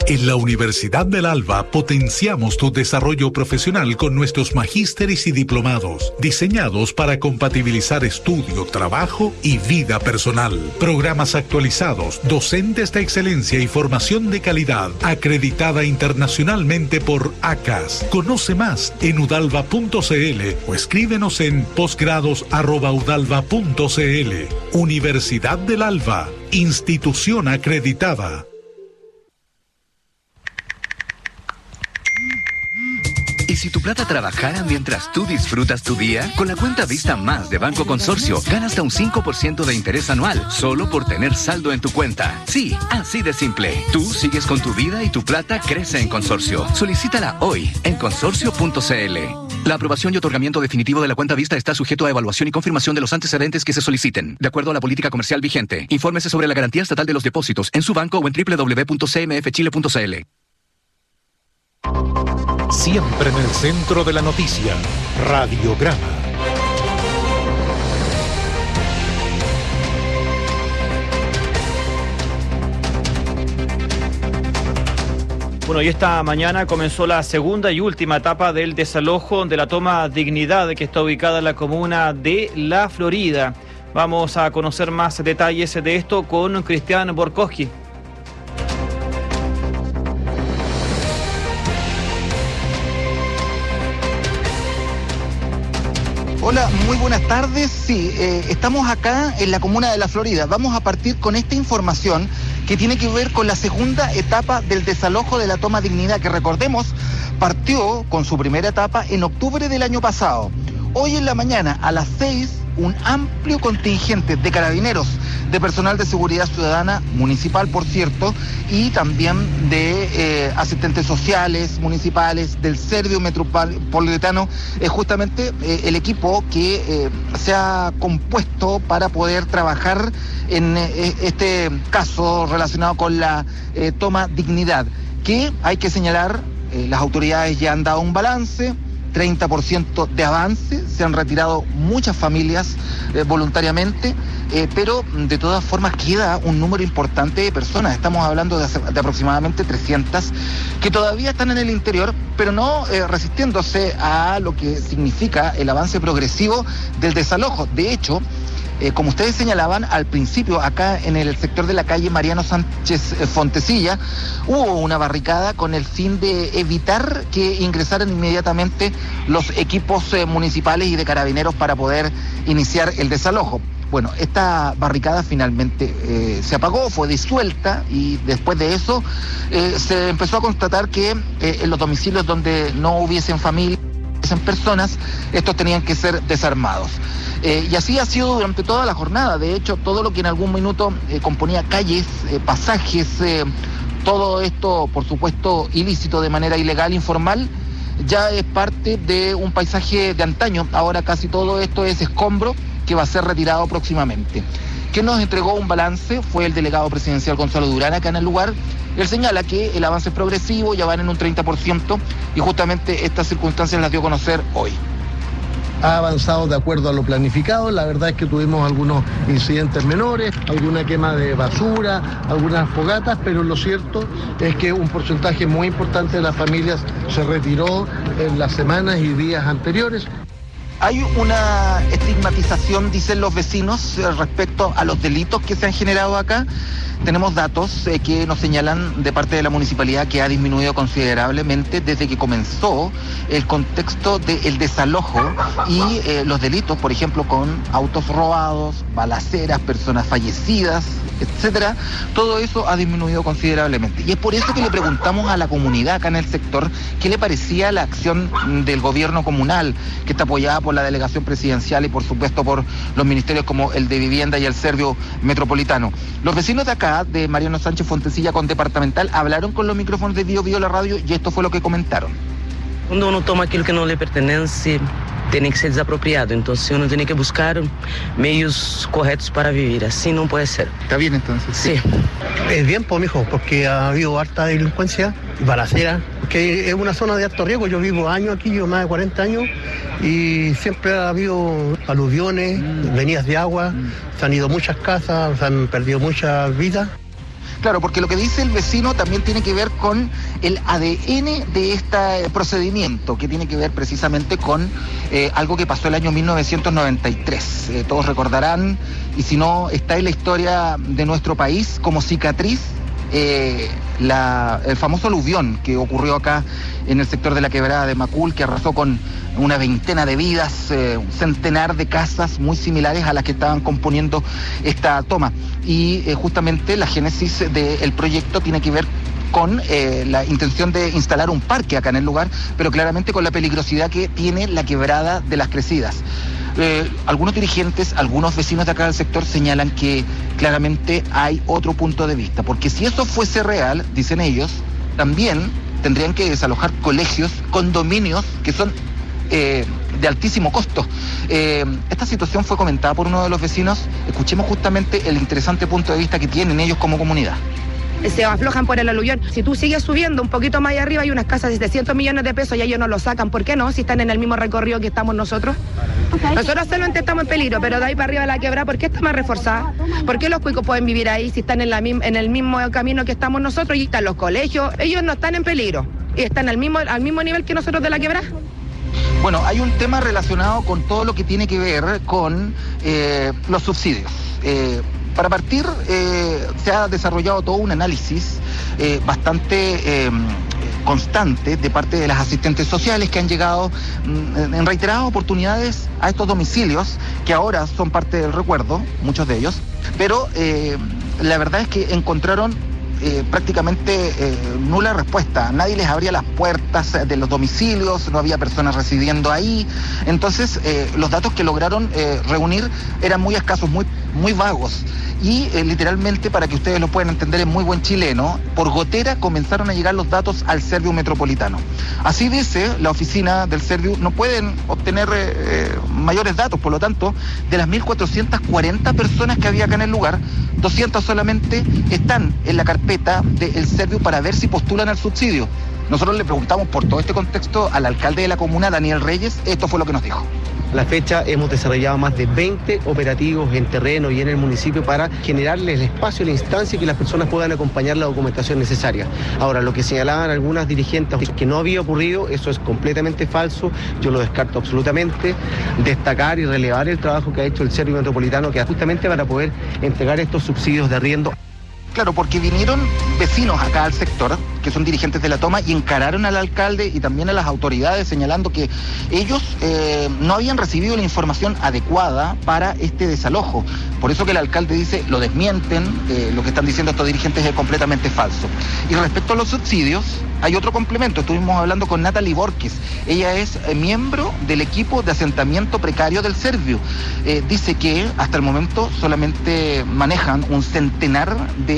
En la Universidad del Alba potenciamos tu desarrollo profesional con nuestros magísteres y diplomados, diseñados para compatibilizar estudio, trabajo y vida personal. Programas actualizados, docentes de excelencia y formación de calidad, acreditada internacionalmente por ACAS. Conoce más en udalva.cl o escríbenos en posgrados@udalva.cl. Universidad del Alba, institución acreditada. ¿Y si tu plata trabajara mientras tú disfrutas tu día? Con la cuenta Vista Más de Banco Consorcio, gana hasta un 5% de interés anual, solo por tener saldo en tu cuenta. Sí, así de simple. Tú sigues con tu vida y tu plata crece en Consorcio. Solicítala hoy en consorcio.cl. La aprobación y otorgamiento definitivo de la cuenta Vista está sujeto a evaluación y confirmación de los antecedentes que se soliciten, de acuerdo a la política comercial vigente. Infórmese sobre la garantía estatal de los depósitos en su banco o en www.cmfchile.cl. Siempre en el centro de la noticia, Radiograma. Bueno, y esta mañana comenzó la segunda y última etapa del desalojo de la toma Dignidad, que está ubicada en la comuna de La Florida. Vamos a conocer más detalles de esto con Cristian Borkowski. Hola, muy buenas tardes. Sí, estamos acá en la comuna de La Florida. Vamos a partir con esta información que tiene que ver con la segunda etapa del desalojo de la toma Dignidad, que recordemos partió con su primera etapa en octubre del año pasado. Hoy en la mañana a las 6, un amplio contingente de carabineros, de personal de seguridad ciudadana, municipal por cierto, y también de asistentes sociales municipales, del Servio Metropolitano, justamente el equipo que se ha compuesto para poder trabajar en este caso relacionado con la toma Dignidad, que hay que señalar, las autoridades ya han dado un balance, 30% de avance, se han retirado muchas familias voluntariamente, pero de todas formas queda un número importante de personas, estamos hablando de aproximadamente 300, que todavía están en el interior, pero no resistiéndose a lo que significa el avance progresivo del desalojo. De hecho, como ustedes señalaban al principio, acá en el sector de la calle Mariano Sánchez Fontecilla, hubo una barricada con el fin de evitar que ingresaran inmediatamente los equipos municipales y de carabineros para poder iniciar el desalojo. Bueno, esta barricada finalmente se apagó, fue disuelta, y después de eso se empezó a constatar que en los domicilios donde no hubiesen familias, en personas, estos tenían que ser desarmados. Y así ha sido durante toda la jornada. De hecho, todo lo que en algún minuto componía calles, pasajes, todo esto, por supuesto, ilícito, de manera ilegal, informal, ya es parte de un paisaje de antaño. Ahora casi todo esto es escombro que va a ser retirado próximamente. Quien nos entregó un balance fue el delegado presidencial Gonzalo Durán, acá en el lugar. Él señala que el avance es progresivo, ya van en un 30%, y justamente estas circunstancias las dio a conocer hoy. Ha avanzado de acuerdo a lo planificado. La verdad es que tuvimos algunos incidentes menores, alguna quema de basura, algunas fogatas, pero lo cierto es que un porcentaje muy importante de las familias se retiró en las semanas y días anteriores. Hay una estigmatización, dicen los vecinos, respecto a los delitos que se han generado acá. Tenemos datos que nos señalan de parte de la municipalidad que ha disminuido considerablemente desde que comenzó el contexto del desalojo y los delitos, por ejemplo, con autos robados, balaceras, personas fallecidas, etcétera. Todo eso ha disminuido considerablemente. Y es por eso que le preguntamos a la comunidad acá en el sector qué le parecía la acción del gobierno comunal, que está apoyada por la delegación presidencial y por supuesto por los ministerios como el de Vivienda y el Servio Metropolitano. Los vecinos de acá, de Mariano Sánchez Fontecilla con Departamental, hablaron con los micrófonos de Bio Bio la radio, y esto fue lo que comentaron. Cuando uno toma aquilo que no le pertenece, tiene que ser desapropiado. Entonces uno tiene que buscar medios correctos para vivir. Así no puede ser. ¿Está bien entonces? Sí. Es bien, pues, mijo, porque ha habido harta delincuencia, balacera, que es una zona de alto riesgo. Yo vivo años aquí, yo más de 40 años, y siempre ha habido aluviones, venidas de agua, se han ido muchas casas, se han perdido muchas vidas. Claro, porque lo que dice el vecino también tiene que ver con el ADN de este procedimiento, que tiene que ver precisamente con algo que pasó el año 1993. Todos recordarán, y si no, está en la historia de nuestro país como cicatriz, el famoso aluvión que ocurrió acá en el sector de la quebrada de Macul, que arrasó con una veintena de vidas, un centenar de casas muy similares a las que estaban componiendo esta toma. Y justamente la génesis del proyecto tiene que ver con la intención de instalar un parque acá en el lugar, pero claramente con la peligrosidad que tiene la quebrada de las Crecidas. Algunos dirigentes, algunos vecinos de acá del sector señalan que claramente hay otro punto de vista, porque si eso fuese real, dicen ellos, también tendrían que desalojar colegios, condominios, que son de altísimo costo. Esta situación fue comentada por uno de los vecinos. Escuchemos justamente el interesante punto de vista que tienen ellos como comunidad. Se aflojan por el aluvión. Si tú sigues subiendo un poquito más allá arriba, hay unas casas de 700 millones de pesos y ellos no lo sacan. ¿Por qué no? Si están en el mismo recorrido que estamos nosotros. Nosotros solamente estamos en peligro, pero de ahí para arriba de la quebrada, ¿por qué está más reforzada? ¿Por qué los cuicos pueden vivir ahí si están en el mismo camino que estamos nosotros y están los colegios? Ellos no están en peligro y están al mismo nivel que nosotros de la quebrada. Bueno, hay un tema relacionado con todo lo que tiene que ver con los subsidios. Para partir, se ha desarrollado todo un análisis bastante constante de parte de las asistentes sociales que han llegado en reiteradas oportunidades a estos domicilios, que ahora son parte del recuerdo, muchos de ellos, pero la verdad es que encontraron prácticamente nula respuesta. Nadie les abría las puertas de los domicilios, no había personas residiendo ahí. Entonces, los datos que lograron reunir eran muy escasos, muy vagos. Y literalmente, para que ustedes lo puedan entender en muy buen chileno, por gotera comenzaron a llegar los datos al Serviu Metropolitano. Así dice la oficina del Serviu, no pueden obtener mayores datos, por lo tanto, de las 1.440 personas que había acá en el lugar, 200 solamente están en la carpeta del Serviu para ver si postulan al subsidio. Nosotros le preguntamos por todo este contexto al alcalde de la comuna, Daniel Reyes. Esto fue lo que nos dijo. A la fecha hemos desarrollado más de 20 operativos en terreno y en el municipio para generarles el espacio, la instancia y que las personas puedan acompañar la documentación necesaria. Ahora, lo que señalaban algunas dirigentes que no había ocurrido, eso es completamente falso, yo lo descarto absolutamente. Destacar y relevar el trabajo que ha hecho el Serviu Metropolitano, que justamente para poder entregar estos subsidios de arriendo. Claro, porque vinieron vecinos acá al sector, que son dirigentes de la toma, y encararon al alcalde y también a las autoridades señalando que ellos no habían recibido la información adecuada para este desalojo. Por eso que el alcalde dice, lo desmienten, lo que están diciendo estos dirigentes es completamente falso. Y respecto a los subsidios, hay otro complemento. Estuvimos hablando con Natalie Borges. Ella es miembro del equipo de asentamiento precario del Serviu. Dice que hasta el momento solamente manejan un centenar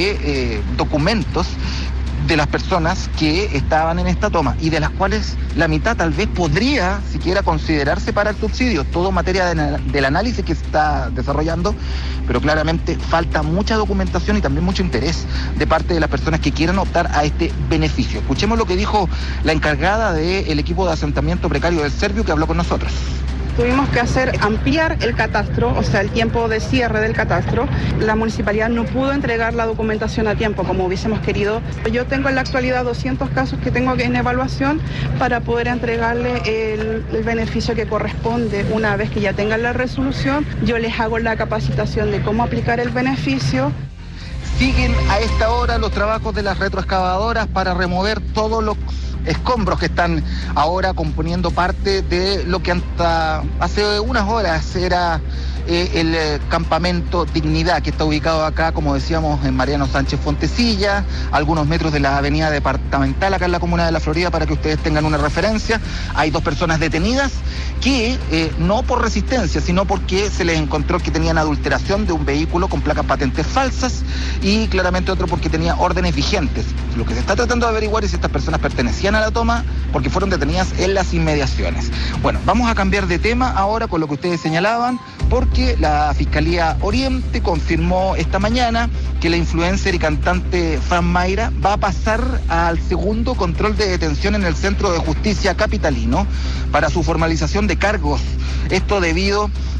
de documentos de las personas que estaban en esta toma y de las cuales la mitad tal vez podría siquiera considerarse para el subsidio, todo materia del análisis que se está desarrollando, pero claramente falta mucha documentación y también mucho interés de parte de las personas que quieran optar a este beneficio. Escuchemos lo que dijo la encargada del equipo de asentamiento precario del Serviu, que habló con nosotros. Tuvimos que ampliar el catastro, o sea, el tiempo de cierre del catastro. La municipalidad no pudo entregar la documentación a tiempo como hubiésemos querido. Yo tengo en la actualidad 200 casos que tengo en evaluación para poder entregarle el beneficio que corresponde. Una vez que ya tengan la resolución, yo les hago la capacitación de cómo aplicar el beneficio. Siguen a esta hora los trabajos de las retroexcavadoras para remover todos los escombros que están ahora componiendo parte de lo que hasta hace unas horas era el campamento Dignidad, que está ubicado acá, como decíamos, en Mariano Sánchez Fontecilla, algunos metros de la avenida departamental acá en la comuna de La Florida, para que ustedes tengan una referencia. Hay 2 personas detenidas que no por resistencia, sino porque se les encontró que tenían adulteración de un vehículo con placas patentes falsas, y claramente otro porque tenía órdenes vigentes. Lo que se está tratando de averiguar es si estas personas pertenecían a la toma, porque fueron detenidas en las inmediaciones. Bueno, vamos a cambiar de tema ahora con lo que ustedes señalaban, porque la Fiscalía Oriente confirmó esta mañana que la influencer y cantante Fran Mayra va a pasar al segundo control de detención en el Centro de Justicia Capitalino para su formalización de cargos. Esto debido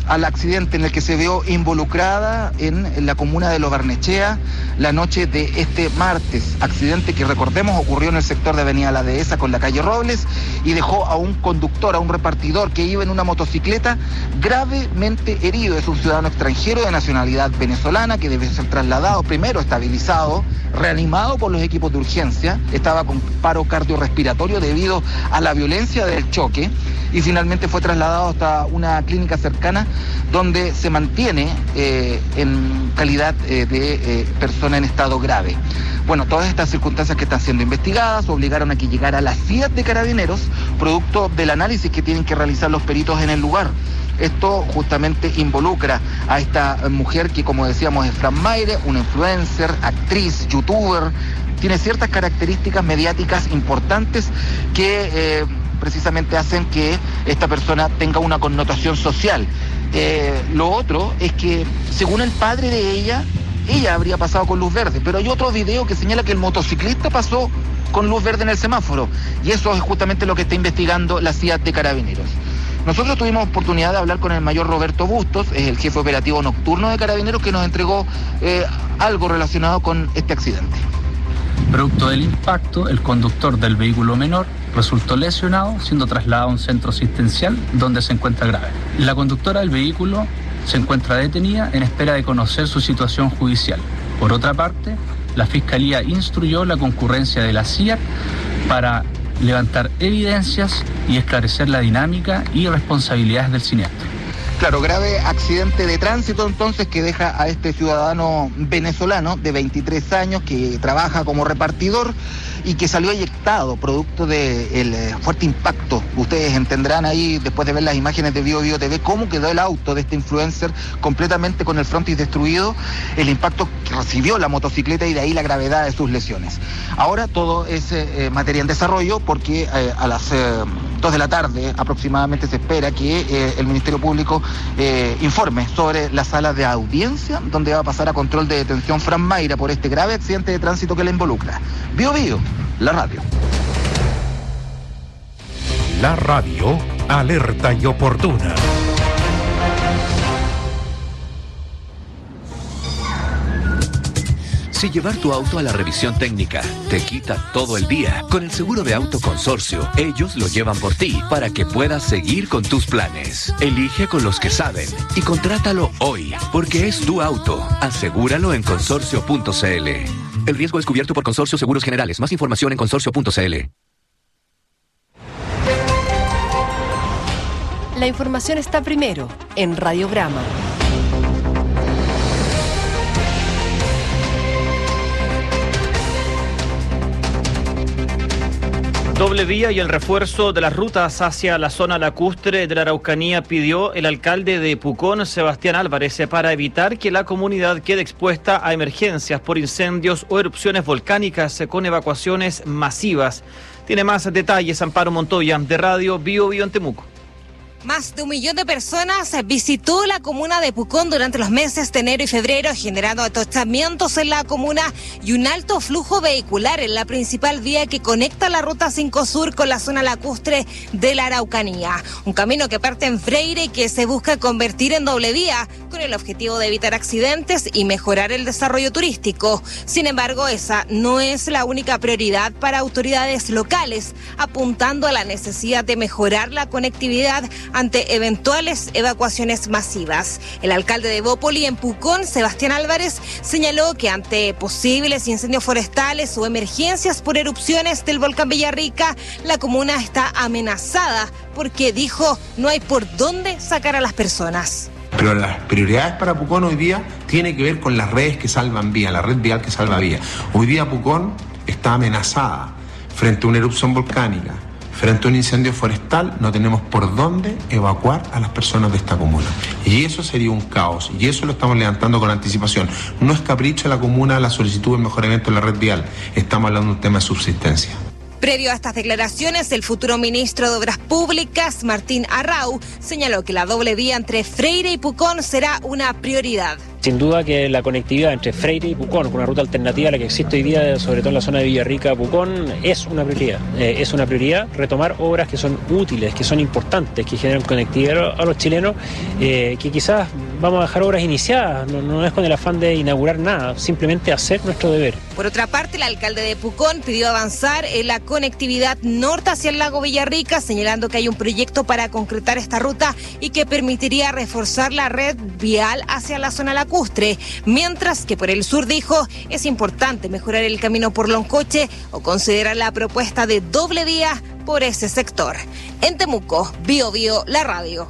al accidente en el que se vio involucrada en la comuna de Lo Barnechea la noche de este martes. Accidente que, recordemos, ocurrió en el sector de Avenida La Dehesa con la calle Robles y dejó a un conductor, a un repartidor que iba en una motocicleta gravemente herido. Es un ciudadano extranjero de nacionalidad venezolana que debe ser trasladado, primero estabilizado, reanimado por los equipos de urgencia. Estaba con paro cardiorrespiratorio debido a la violencia del choque y finalmente fue trasladado hasta una clínica cercana donde se mantiene en calidad de persona en estado grave. Bueno, todas estas circunstancias que están siendo investigadas obligaron a que llegara la CIA de Carabineros, producto del análisis que tienen que realizar los peritos en el lugar. Esto justamente involucra a esta mujer que, como decíamos, es Fran Mayre, una influencer, actriz, youtuber, tiene ciertas características mediáticas importantes que precisamente hacen que esta persona tenga una connotación social. Lo otro es que, según el padre de ella habría pasado con luz verde, pero hay otro video que señala que el motociclista pasó con luz verde en el semáforo, y eso es justamente lo que está investigando la CIA de Carabineros. Nosotros tuvimos oportunidad de hablar con el mayor Roberto Bustos, es el jefe operativo nocturno de Carabineros, que nos entregó algo relacionado con este accidente. Producto del impacto, el conductor del vehículo menor resultó lesionado, siendo trasladado a un centro asistencial donde se encuentra grave. La conductora del vehículo se encuentra detenida en espera de conocer su situación judicial. Por otra parte, la Fiscalía instruyó la concurrencia de la CIA para levantar evidencias y esclarecer la dinámica y responsabilidades del siniestro. Claro, grave accidente de tránsito entonces que deja a este ciudadano venezolano de 23 años que trabaja como repartidor y que salió eyectado producto del fuerte impacto. Ustedes entenderán ahí, después de ver las imágenes de Bio TV, cómo quedó el auto de este influencer completamente con el frontis destruido, el impacto que recibió la motocicleta y de ahí la gravedad de sus lesiones. Ahora todo es materia en desarrollo porque a las 2 de la tarde aproximadamente se espera que el Ministerio Público informe sobre la sala de audiencia donde va a pasar a control de detención Fran Mayra por este grave accidente de tránsito que la involucra. Bio, la radio. La radio, alerta y oportuna. Si llevar tu auto a la revisión técnica te quita todo el día, con el seguro de auto Consorcio, ellos lo llevan por ti para que puedas seguir con tus planes. Elige con los que saben y contrátalo hoy, porque es tu auto. Asegúralo en consorcio.cl. El riesgo es cubierto por Consorcio Seguros Generales. Más información en consorcio.cl. La información está primero en Radiograma. Doble vía y el refuerzo de las rutas hacia la zona lacustre de la Araucanía pidió el alcalde de Pucón, Sebastián Álvarez, para evitar que la comunidad quede expuesta a emergencias por incendios o erupciones volcánicas con evacuaciones masivas. Tiene más detalles Amparo Montoya, de Radio Bio en Temuco. Más de 1 millón de personas visitó la comuna de Pucón durante los meses de enero y febrero, generando atochamientos en la comuna y un alto flujo vehicular en la principal vía que conecta la Ruta 5 Sur con la zona lacustre de la Araucanía. Un camino que parte en Freire y que se busca convertir en doble vía con el objetivo de evitar accidentes y mejorar el desarrollo turístico. Sin embargo, esa no es la única prioridad para autoridades locales, apuntando a la necesidad de mejorar la conectividad ante eventuales evacuaciones masivas. El alcalde de Bópoli en Pucón, Sebastián Álvarez, señaló que ante posibles incendios forestales o emergencias por erupciones del volcán Villarrica, la comuna está amenazada porque, dijo, no hay por dónde sacar a las personas. Pero las prioridades para Pucón hoy día tienen que ver con las redes que salvan vía, la red vial que salva vía. Hoy día Pucón está amenazada frente a una erupción volcánica. Frente a un incendio forestal no tenemos por dónde evacuar a las personas de esta comuna. Y eso sería un caos, y eso lo estamos levantando con anticipación. No es capricho de la comuna la solicitud de mejoramiento de la red vial, estamos hablando de un tema de subsistencia. Previo a estas declaraciones, el futuro ministro de Obras Públicas, Martín Arrau, señaló que la doble vía entre Freire y Pucón será una prioridad. Sin duda que la conectividad entre Freire y Pucón, con una ruta alternativa a la que existe hoy día, sobre todo en la zona de Villarrica, Pucón, es una prioridad. Es una prioridad retomar obras que son útiles, que son importantes, que generan conectividad a los chilenos, que quizás vamos a dejar obras iniciadas, no es con el afán de inaugurar nada, simplemente hacer nuestro deber. Por otra parte, el alcalde de Pucón pidió avanzar en la conectividad norte hacia el lago Villarrica, señalando que hay un proyecto para concretar esta ruta y que permitiría reforzar la red vial hacia la zona lacustre, mientras que por el sur, dijo, es importante mejorar el camino por Loncoche o considerar la propuesta de doble vía por ese sector. En Temuco, Bio Bio, la radio.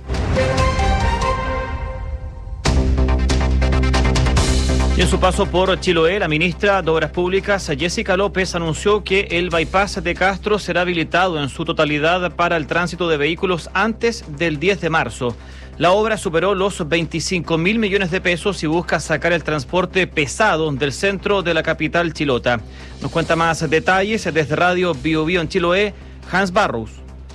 Y en su paso por Chiloé, la ministra de Obras Públicas, Jessica López, anunció que el bypass de Castro será habilitado en su totalidad para el tránsito de vehículos antes del 10 de marzo. La obra superó los 25.000 millones de pesos y busca sacar el transporte pesado del centro de la capital chilota. Nos cuenta más detalles desde Radio Bio Bio en Chiloé, Hans Barros.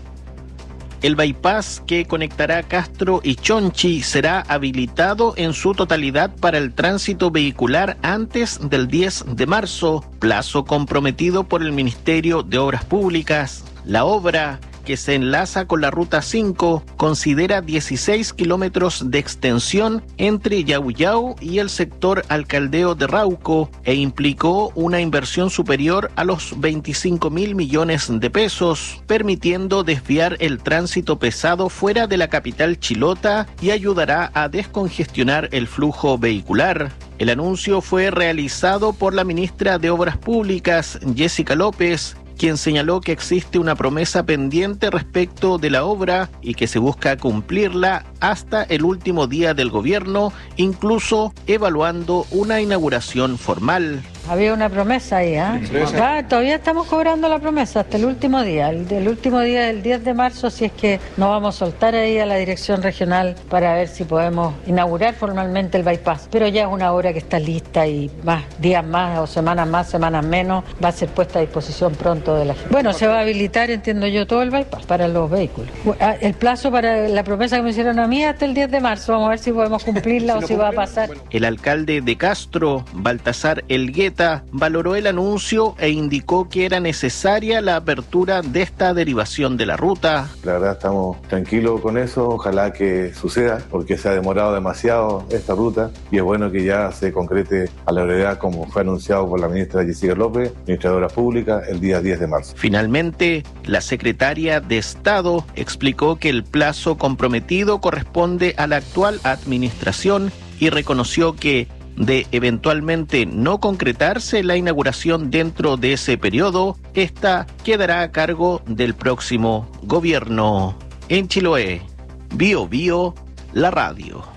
El bypass que conectará Castro y Chonchi será habilitado en su totalidad para el tránsito vehicular antes del 10 de marzo, plazo comprometido por el Ministerio de Obras Públicas. La obra, que se enlaza con la Ruta 5, considera 16 kilómetros de extensión entre Yauyau y el sector Alcaldeo de Rauco e implicó una inversión superior a los 25.000 millones de pesos, permitiendo desviar el tránsito pesado fuera de la capital chilota y ayudará a descongestionar el flujo vehicular. El anuncio fue realizado por la ministra de Obras Públicas, Jessica López, quien señaló que existe una promesa pendiente respecto de la obra y que se busca cumplirla hasta el último día del gobierno, incluso evaluando una inauguración formal. Había una promesa ahí, todavía estamos cobrando la promesa hasta el último día. El último día del 10 de marzo, si es que nos vamos a soltar ahí a la dirección regional para ver si podemos inaugurar formalmente el bypass. Pero ya es una obra que está lista y días más o semanas más, semanas menos, va a ser puesta a disposición pronto de la gente. Bueno, se va a habilitar, entiendo yo, todo el bypass para los vehículos. El plazo para la promesa que me hicieron a mí hasta el 10 de marzo, vamos a ver si podemos cumplirla o si va a pasar. El alcalde de Castro, Baltasar Elgueta, valoró el anuncio e indicó que era necesaria la apertura de esta derivación de la ruta. La verdad estamos tranquilos con eso, ojalá que suceda porque se ha demorado demasiado esta ruta y es bueno que ya se concrete a la brevedad como fue anunciado por la ministra Jessica López, ministra de Obras Públicas, el día 10 de marzo. Finalmente, la secretaria de Estado explicó que el plazo comprometido corresponde a la actual administración y reconoció que de eventualmente no concretarse la inauguración dentro de ese periodo, esta quedará a cargo del próximo gobierno. En Chiloé, Bio Bio, la radio.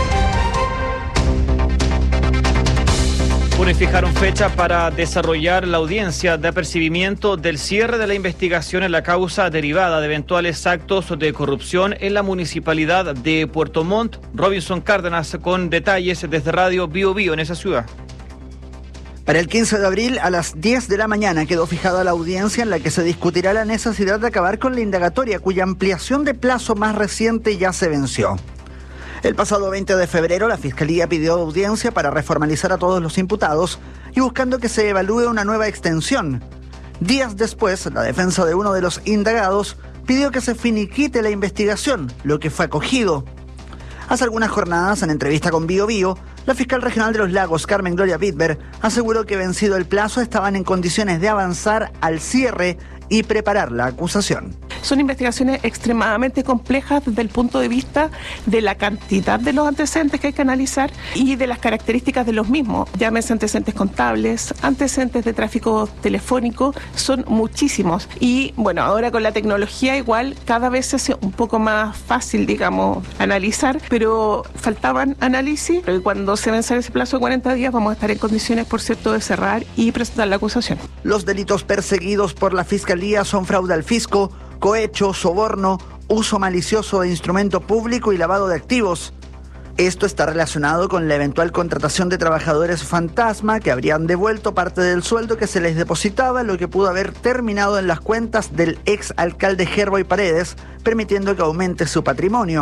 Fijaron fecha para desarrollar la audiencia de apercibimiento del cierre de la investigación en la causa derivada de eventuales actos de corrupción en la municipalidad de Puerto Montt. Robinson Cárdenas con detalles desde Radio Bio Bio en esa ciudad. Para el 15 de abril a las 10 de la mañana quedó fijada la audiencia en la que se discutirá la necesidad de acabar con la indagatoria, cuya ampliación de plazo más reciente ya se venció. El pasado 20 de febrero, la Fiscalía pidió audiencia para reformalizar a todos los imputados y buscando que se evalúe una nueva extensión. Días después, la defensa de uno de los indagados pidió que se finiquite la investigación, lo que fue acogido. Hace algunas jornadas, en entrevista con Bio Bio, la fiscal regional de Los Lagos, Carmen Gloria Bitber, aseguró que vencido el plazo estaban en condiciones de avanzar al cierre y preparar la acusación. Son investigaciones extremadamente complejas desde el punto de vista de la cantidad de los antecedentes que hay que analizar y de las características de los mismos. Llámese antecedentes contables, antecedentes de tráfico telefónico, son muchísimos. Y bueno, ahora con la tecnología igual cada vez es un poco más fácil, digamos, analizar, pero faltaban análisis. Pero cuando se vence ese plazo de 40 días vamos a estar en condiciones, por cierto, de cerrar y presentar la acusación. Los delitos perseguidos por la Fiscalía son fraude al fisco, cohecho, soborno, uso malicioso de instrumento público y lavado de activos. Esto está relacionado con la eventual contratación de trabajadores fantasma que habrían devuelto parte del sueldo que se les depositaba, lo que pudo haber terminado en las cuentas del ex alcalde Gerboy Paredes, permitiendo que aumente su patrimonio.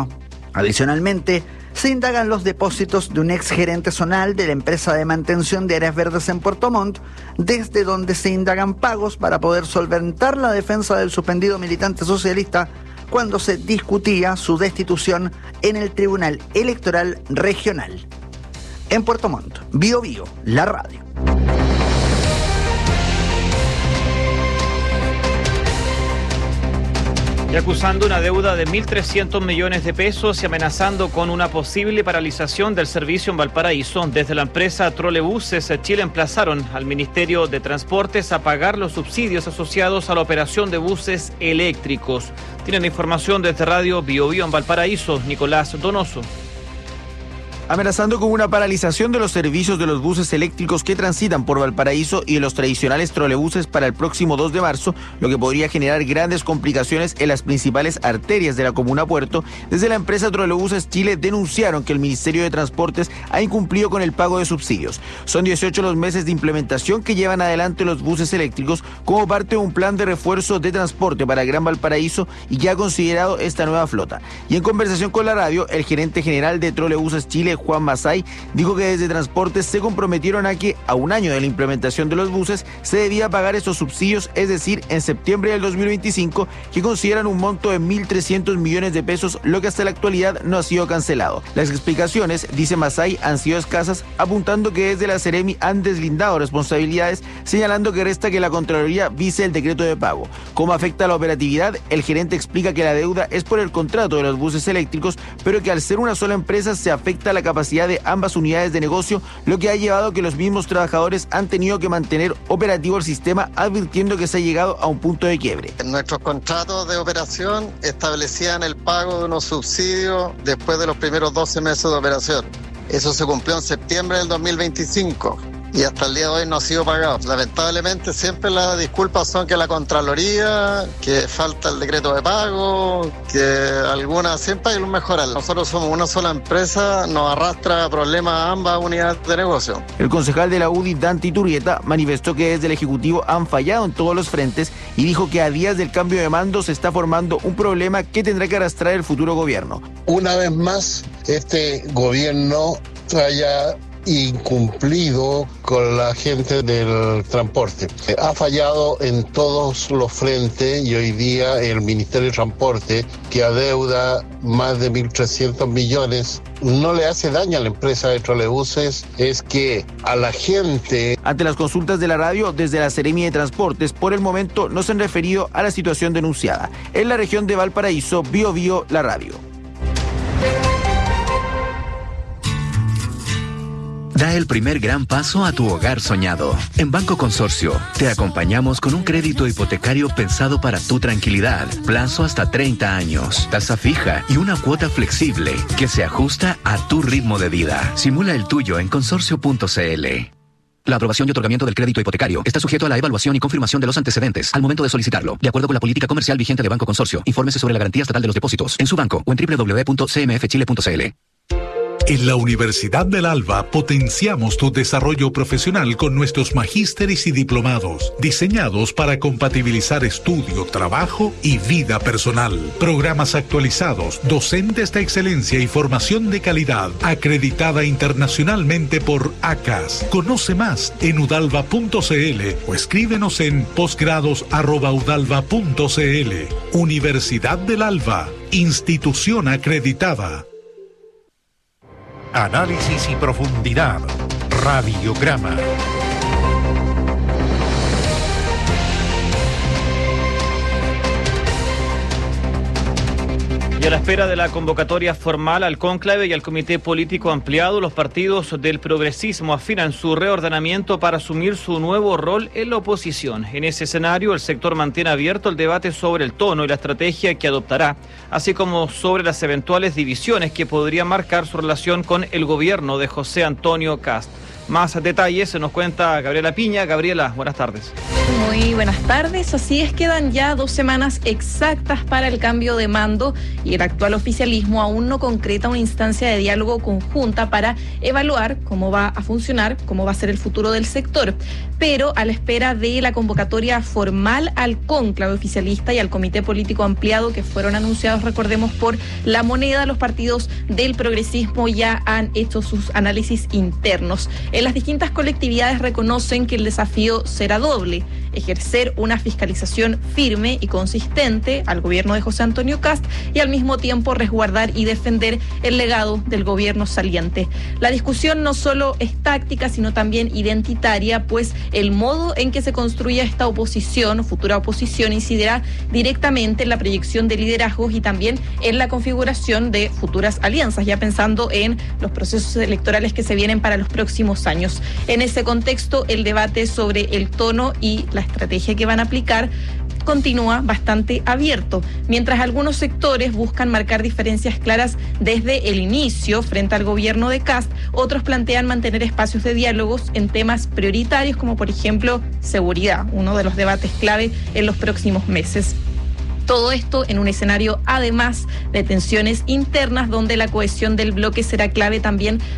Adicionalmente, se indagan los depósitos de un ex gerente zonal de la empresa de mantención de áreas verdes en Puerto Montt, desde donde se indagan pagos para poder solventar la defensa del suspendido militante socialista cuando se discutía su destitución en el Tribunal Electoral Regional. En Puerto Montt, Bio Bio, la radio. Y acusando una deuda de 1.300 millones de pesos y amenazando con una posible paralización del servicio en Valparaíso, desde la empresa Trolebuses Chile emplazaron al Ministerio de Transportes a pagar los subsidios asociados a la operación de buses eléctricos. Tienen información desde Radio Bio Bio en Valparaíso, Nicolás Donoso. Amenazando con una paralización de los servicios de los buses eléctricos que transitan por Valparaíso y de los tradicionales trolebuses para el próximo 2 de marzo, lo que podría generar grandes complicaciones en las principales arterias de la comuna Puerto. Desde la empresa Trolebuses Chile denunciaron que el Ministerio de Transportes ha incumplido con el pago de subsidios. Son 18 los meses de implementación que llevan adelante los buses eléctricos como parte de un plan de refuerzo de transporte para el Gran Valparaíso y que ha considerado esta nueva flota. Y en conversación con la radio, el gerente general de Trolebuses Chile, Juan Masay, dijo que desde Transportes se comprometieron a que a un año de la implementación de los buses se debía pagar esos subsidios, es decir, en septiembre del 2025, que consideran un monto de 1.300 millones de pesos, lo que hasta la actualidad no ha sido cancelado. Las explicaciones, dice Masay, han sido escasas, apuntando que desde la Seremi han deslindado responsabilidades, señalando que resta que la Contraloría vise el decreto de pago. ¿Cómo afecta la operatividad? El gerente explica que la deuda es por el contrato de los buses eléctricos, pero que al ser una sola empresa se afecta la capacidad de ambas unidades de negocio, lo que ha llevado a que los mismos trabajadores han tenido que mantener operativo el sistema, advirtiendo que se ha llegado a un punto de quiebre. Nuestros contratos de operación establecían el pago de unos subsidios después de los primeros 12 meses de operación. Eso se cumplió en septiembre del 2025. Y hasta el día de hoy no ha sido pagado. Lamentablemente siempre las disculpas son que la Contraloría, que falta el decreto de pago, que algunas siempre hay un mejorar. Nosotros somos una sola empresa, nos arrastra problemas a ambas unidades de negocio. El concejal de la UDI, Dante Iturrieta, manifestó que desde el Ejecutivo han fallado en todos los frentes y dijo que a días del cambio de mando se está formando un problema que tendrá que arrastrar el futuro gobierno. Una vez más, este gobierno haya incumplido con la gente del transporte. Ha fallado en todos los frentes y hoy día el Ministerio de Transporte, que adeuda más de 1.300 millones, no le hace daño a la empresa de trolebuses, es que a la gente... Ante las consultas de la radio, desde la Seremi de Transportes, por el momento no se han referido a la situación denunciada. En la región de Valparaíso, Bio Bio, la radio. Da el primer gran paso a tu hogar soñado. En Banco Consorcio, te acompañamos con un crédito hipotecario pensado para tu tranquilidad. Plazo hasta 30 años, tasa fija y una cuota flexible que se ajusta a tu ritmo de vida. Simula el tuyo en consorcio.cl. La aprobación y otorgamiento del crédito hipotecario está sujeto a la evaluación y confirmación de los antecedentes al momento de solicitarlo, de acuerdo con la política comercial vigente de Banco Consorcio. Infórmese sobre la garantía estatal de los depósitos en su banco o en www.cmfchile.cl. En la Universidad del Alba potenciamos tu desarrollo profesional con nuestros magísteres y diplomados, diseñados para compatibilizar estudio, trabajo y vida personal. Programas actualizados, docentes de excelencia y formación de calidad, acreditada internacionalmente por ACAS. Conoce más en udalva.cl o escríbenos en posgrados@udalva.cl. Universidad del Alba, institución acreditada. Análisis y profundidad. Radiograma. Y a la espera de la convocatoria formal al cónclave y al comité político ampliado, los partidos del progresismo afinan su reordenamiento para asumir su nuevo rol en la oposición. En ese escenario, el sector mantiene abierto el debate sobre el tono y la estrategia que adoptará, así como sobre las eventuales divisiones que podrían marcar su relación con el gobierno de José Antonio Kast. Más detalles se nos cuenta Gabriela Piña. Gabriela, buenas tardes. Muy buenas tardes. Así es, quedan ya 2 semanas exactas para el cambio de mando y el actual oficialismo aún no concreta una instancia de diálogo conjunta para evaluar cómo va a funcionar, cómo va a ser el futuro del sector. Pero a la espera de la convocatoria formal al cónclave oficialista y al comité político ampliado que fueron anunciados, recordemos, por La Moneda, los partidos del progresismo ya han hecho sus análisis internos. En las distintas colectividades reconocen que el desafío será doble: ejercer una fiscalización firme y consistente al gobierno de José Antonio Kast y al mismo tiempo resguardar y defender el legado del gobierno saliente. La discusión no solo es táctica, sino también identitaria, pues el modo en que se construya esta oposición, futura oposición, incidirá directamente en la proyección de liderazgos y también en la configuración de futuras alianzas, ya pensando en los procesos electorales que se vienen para los próximos años. En ese contexto, el debate sobre el tono y la estrategia que van a aplicar continúa bastante abierto. Mientras algunos sectores buscan marcar diferencias claras desde el inicio frente al gobierno de Kast, otros plantean mantener espacios de diálogos en temas prioritarios como por ejemplo seguridad, uno de los debates clave en los próximos meses. Todo esto en un escenario, además, de tensiones internas donde la cohesión del bloque será clave también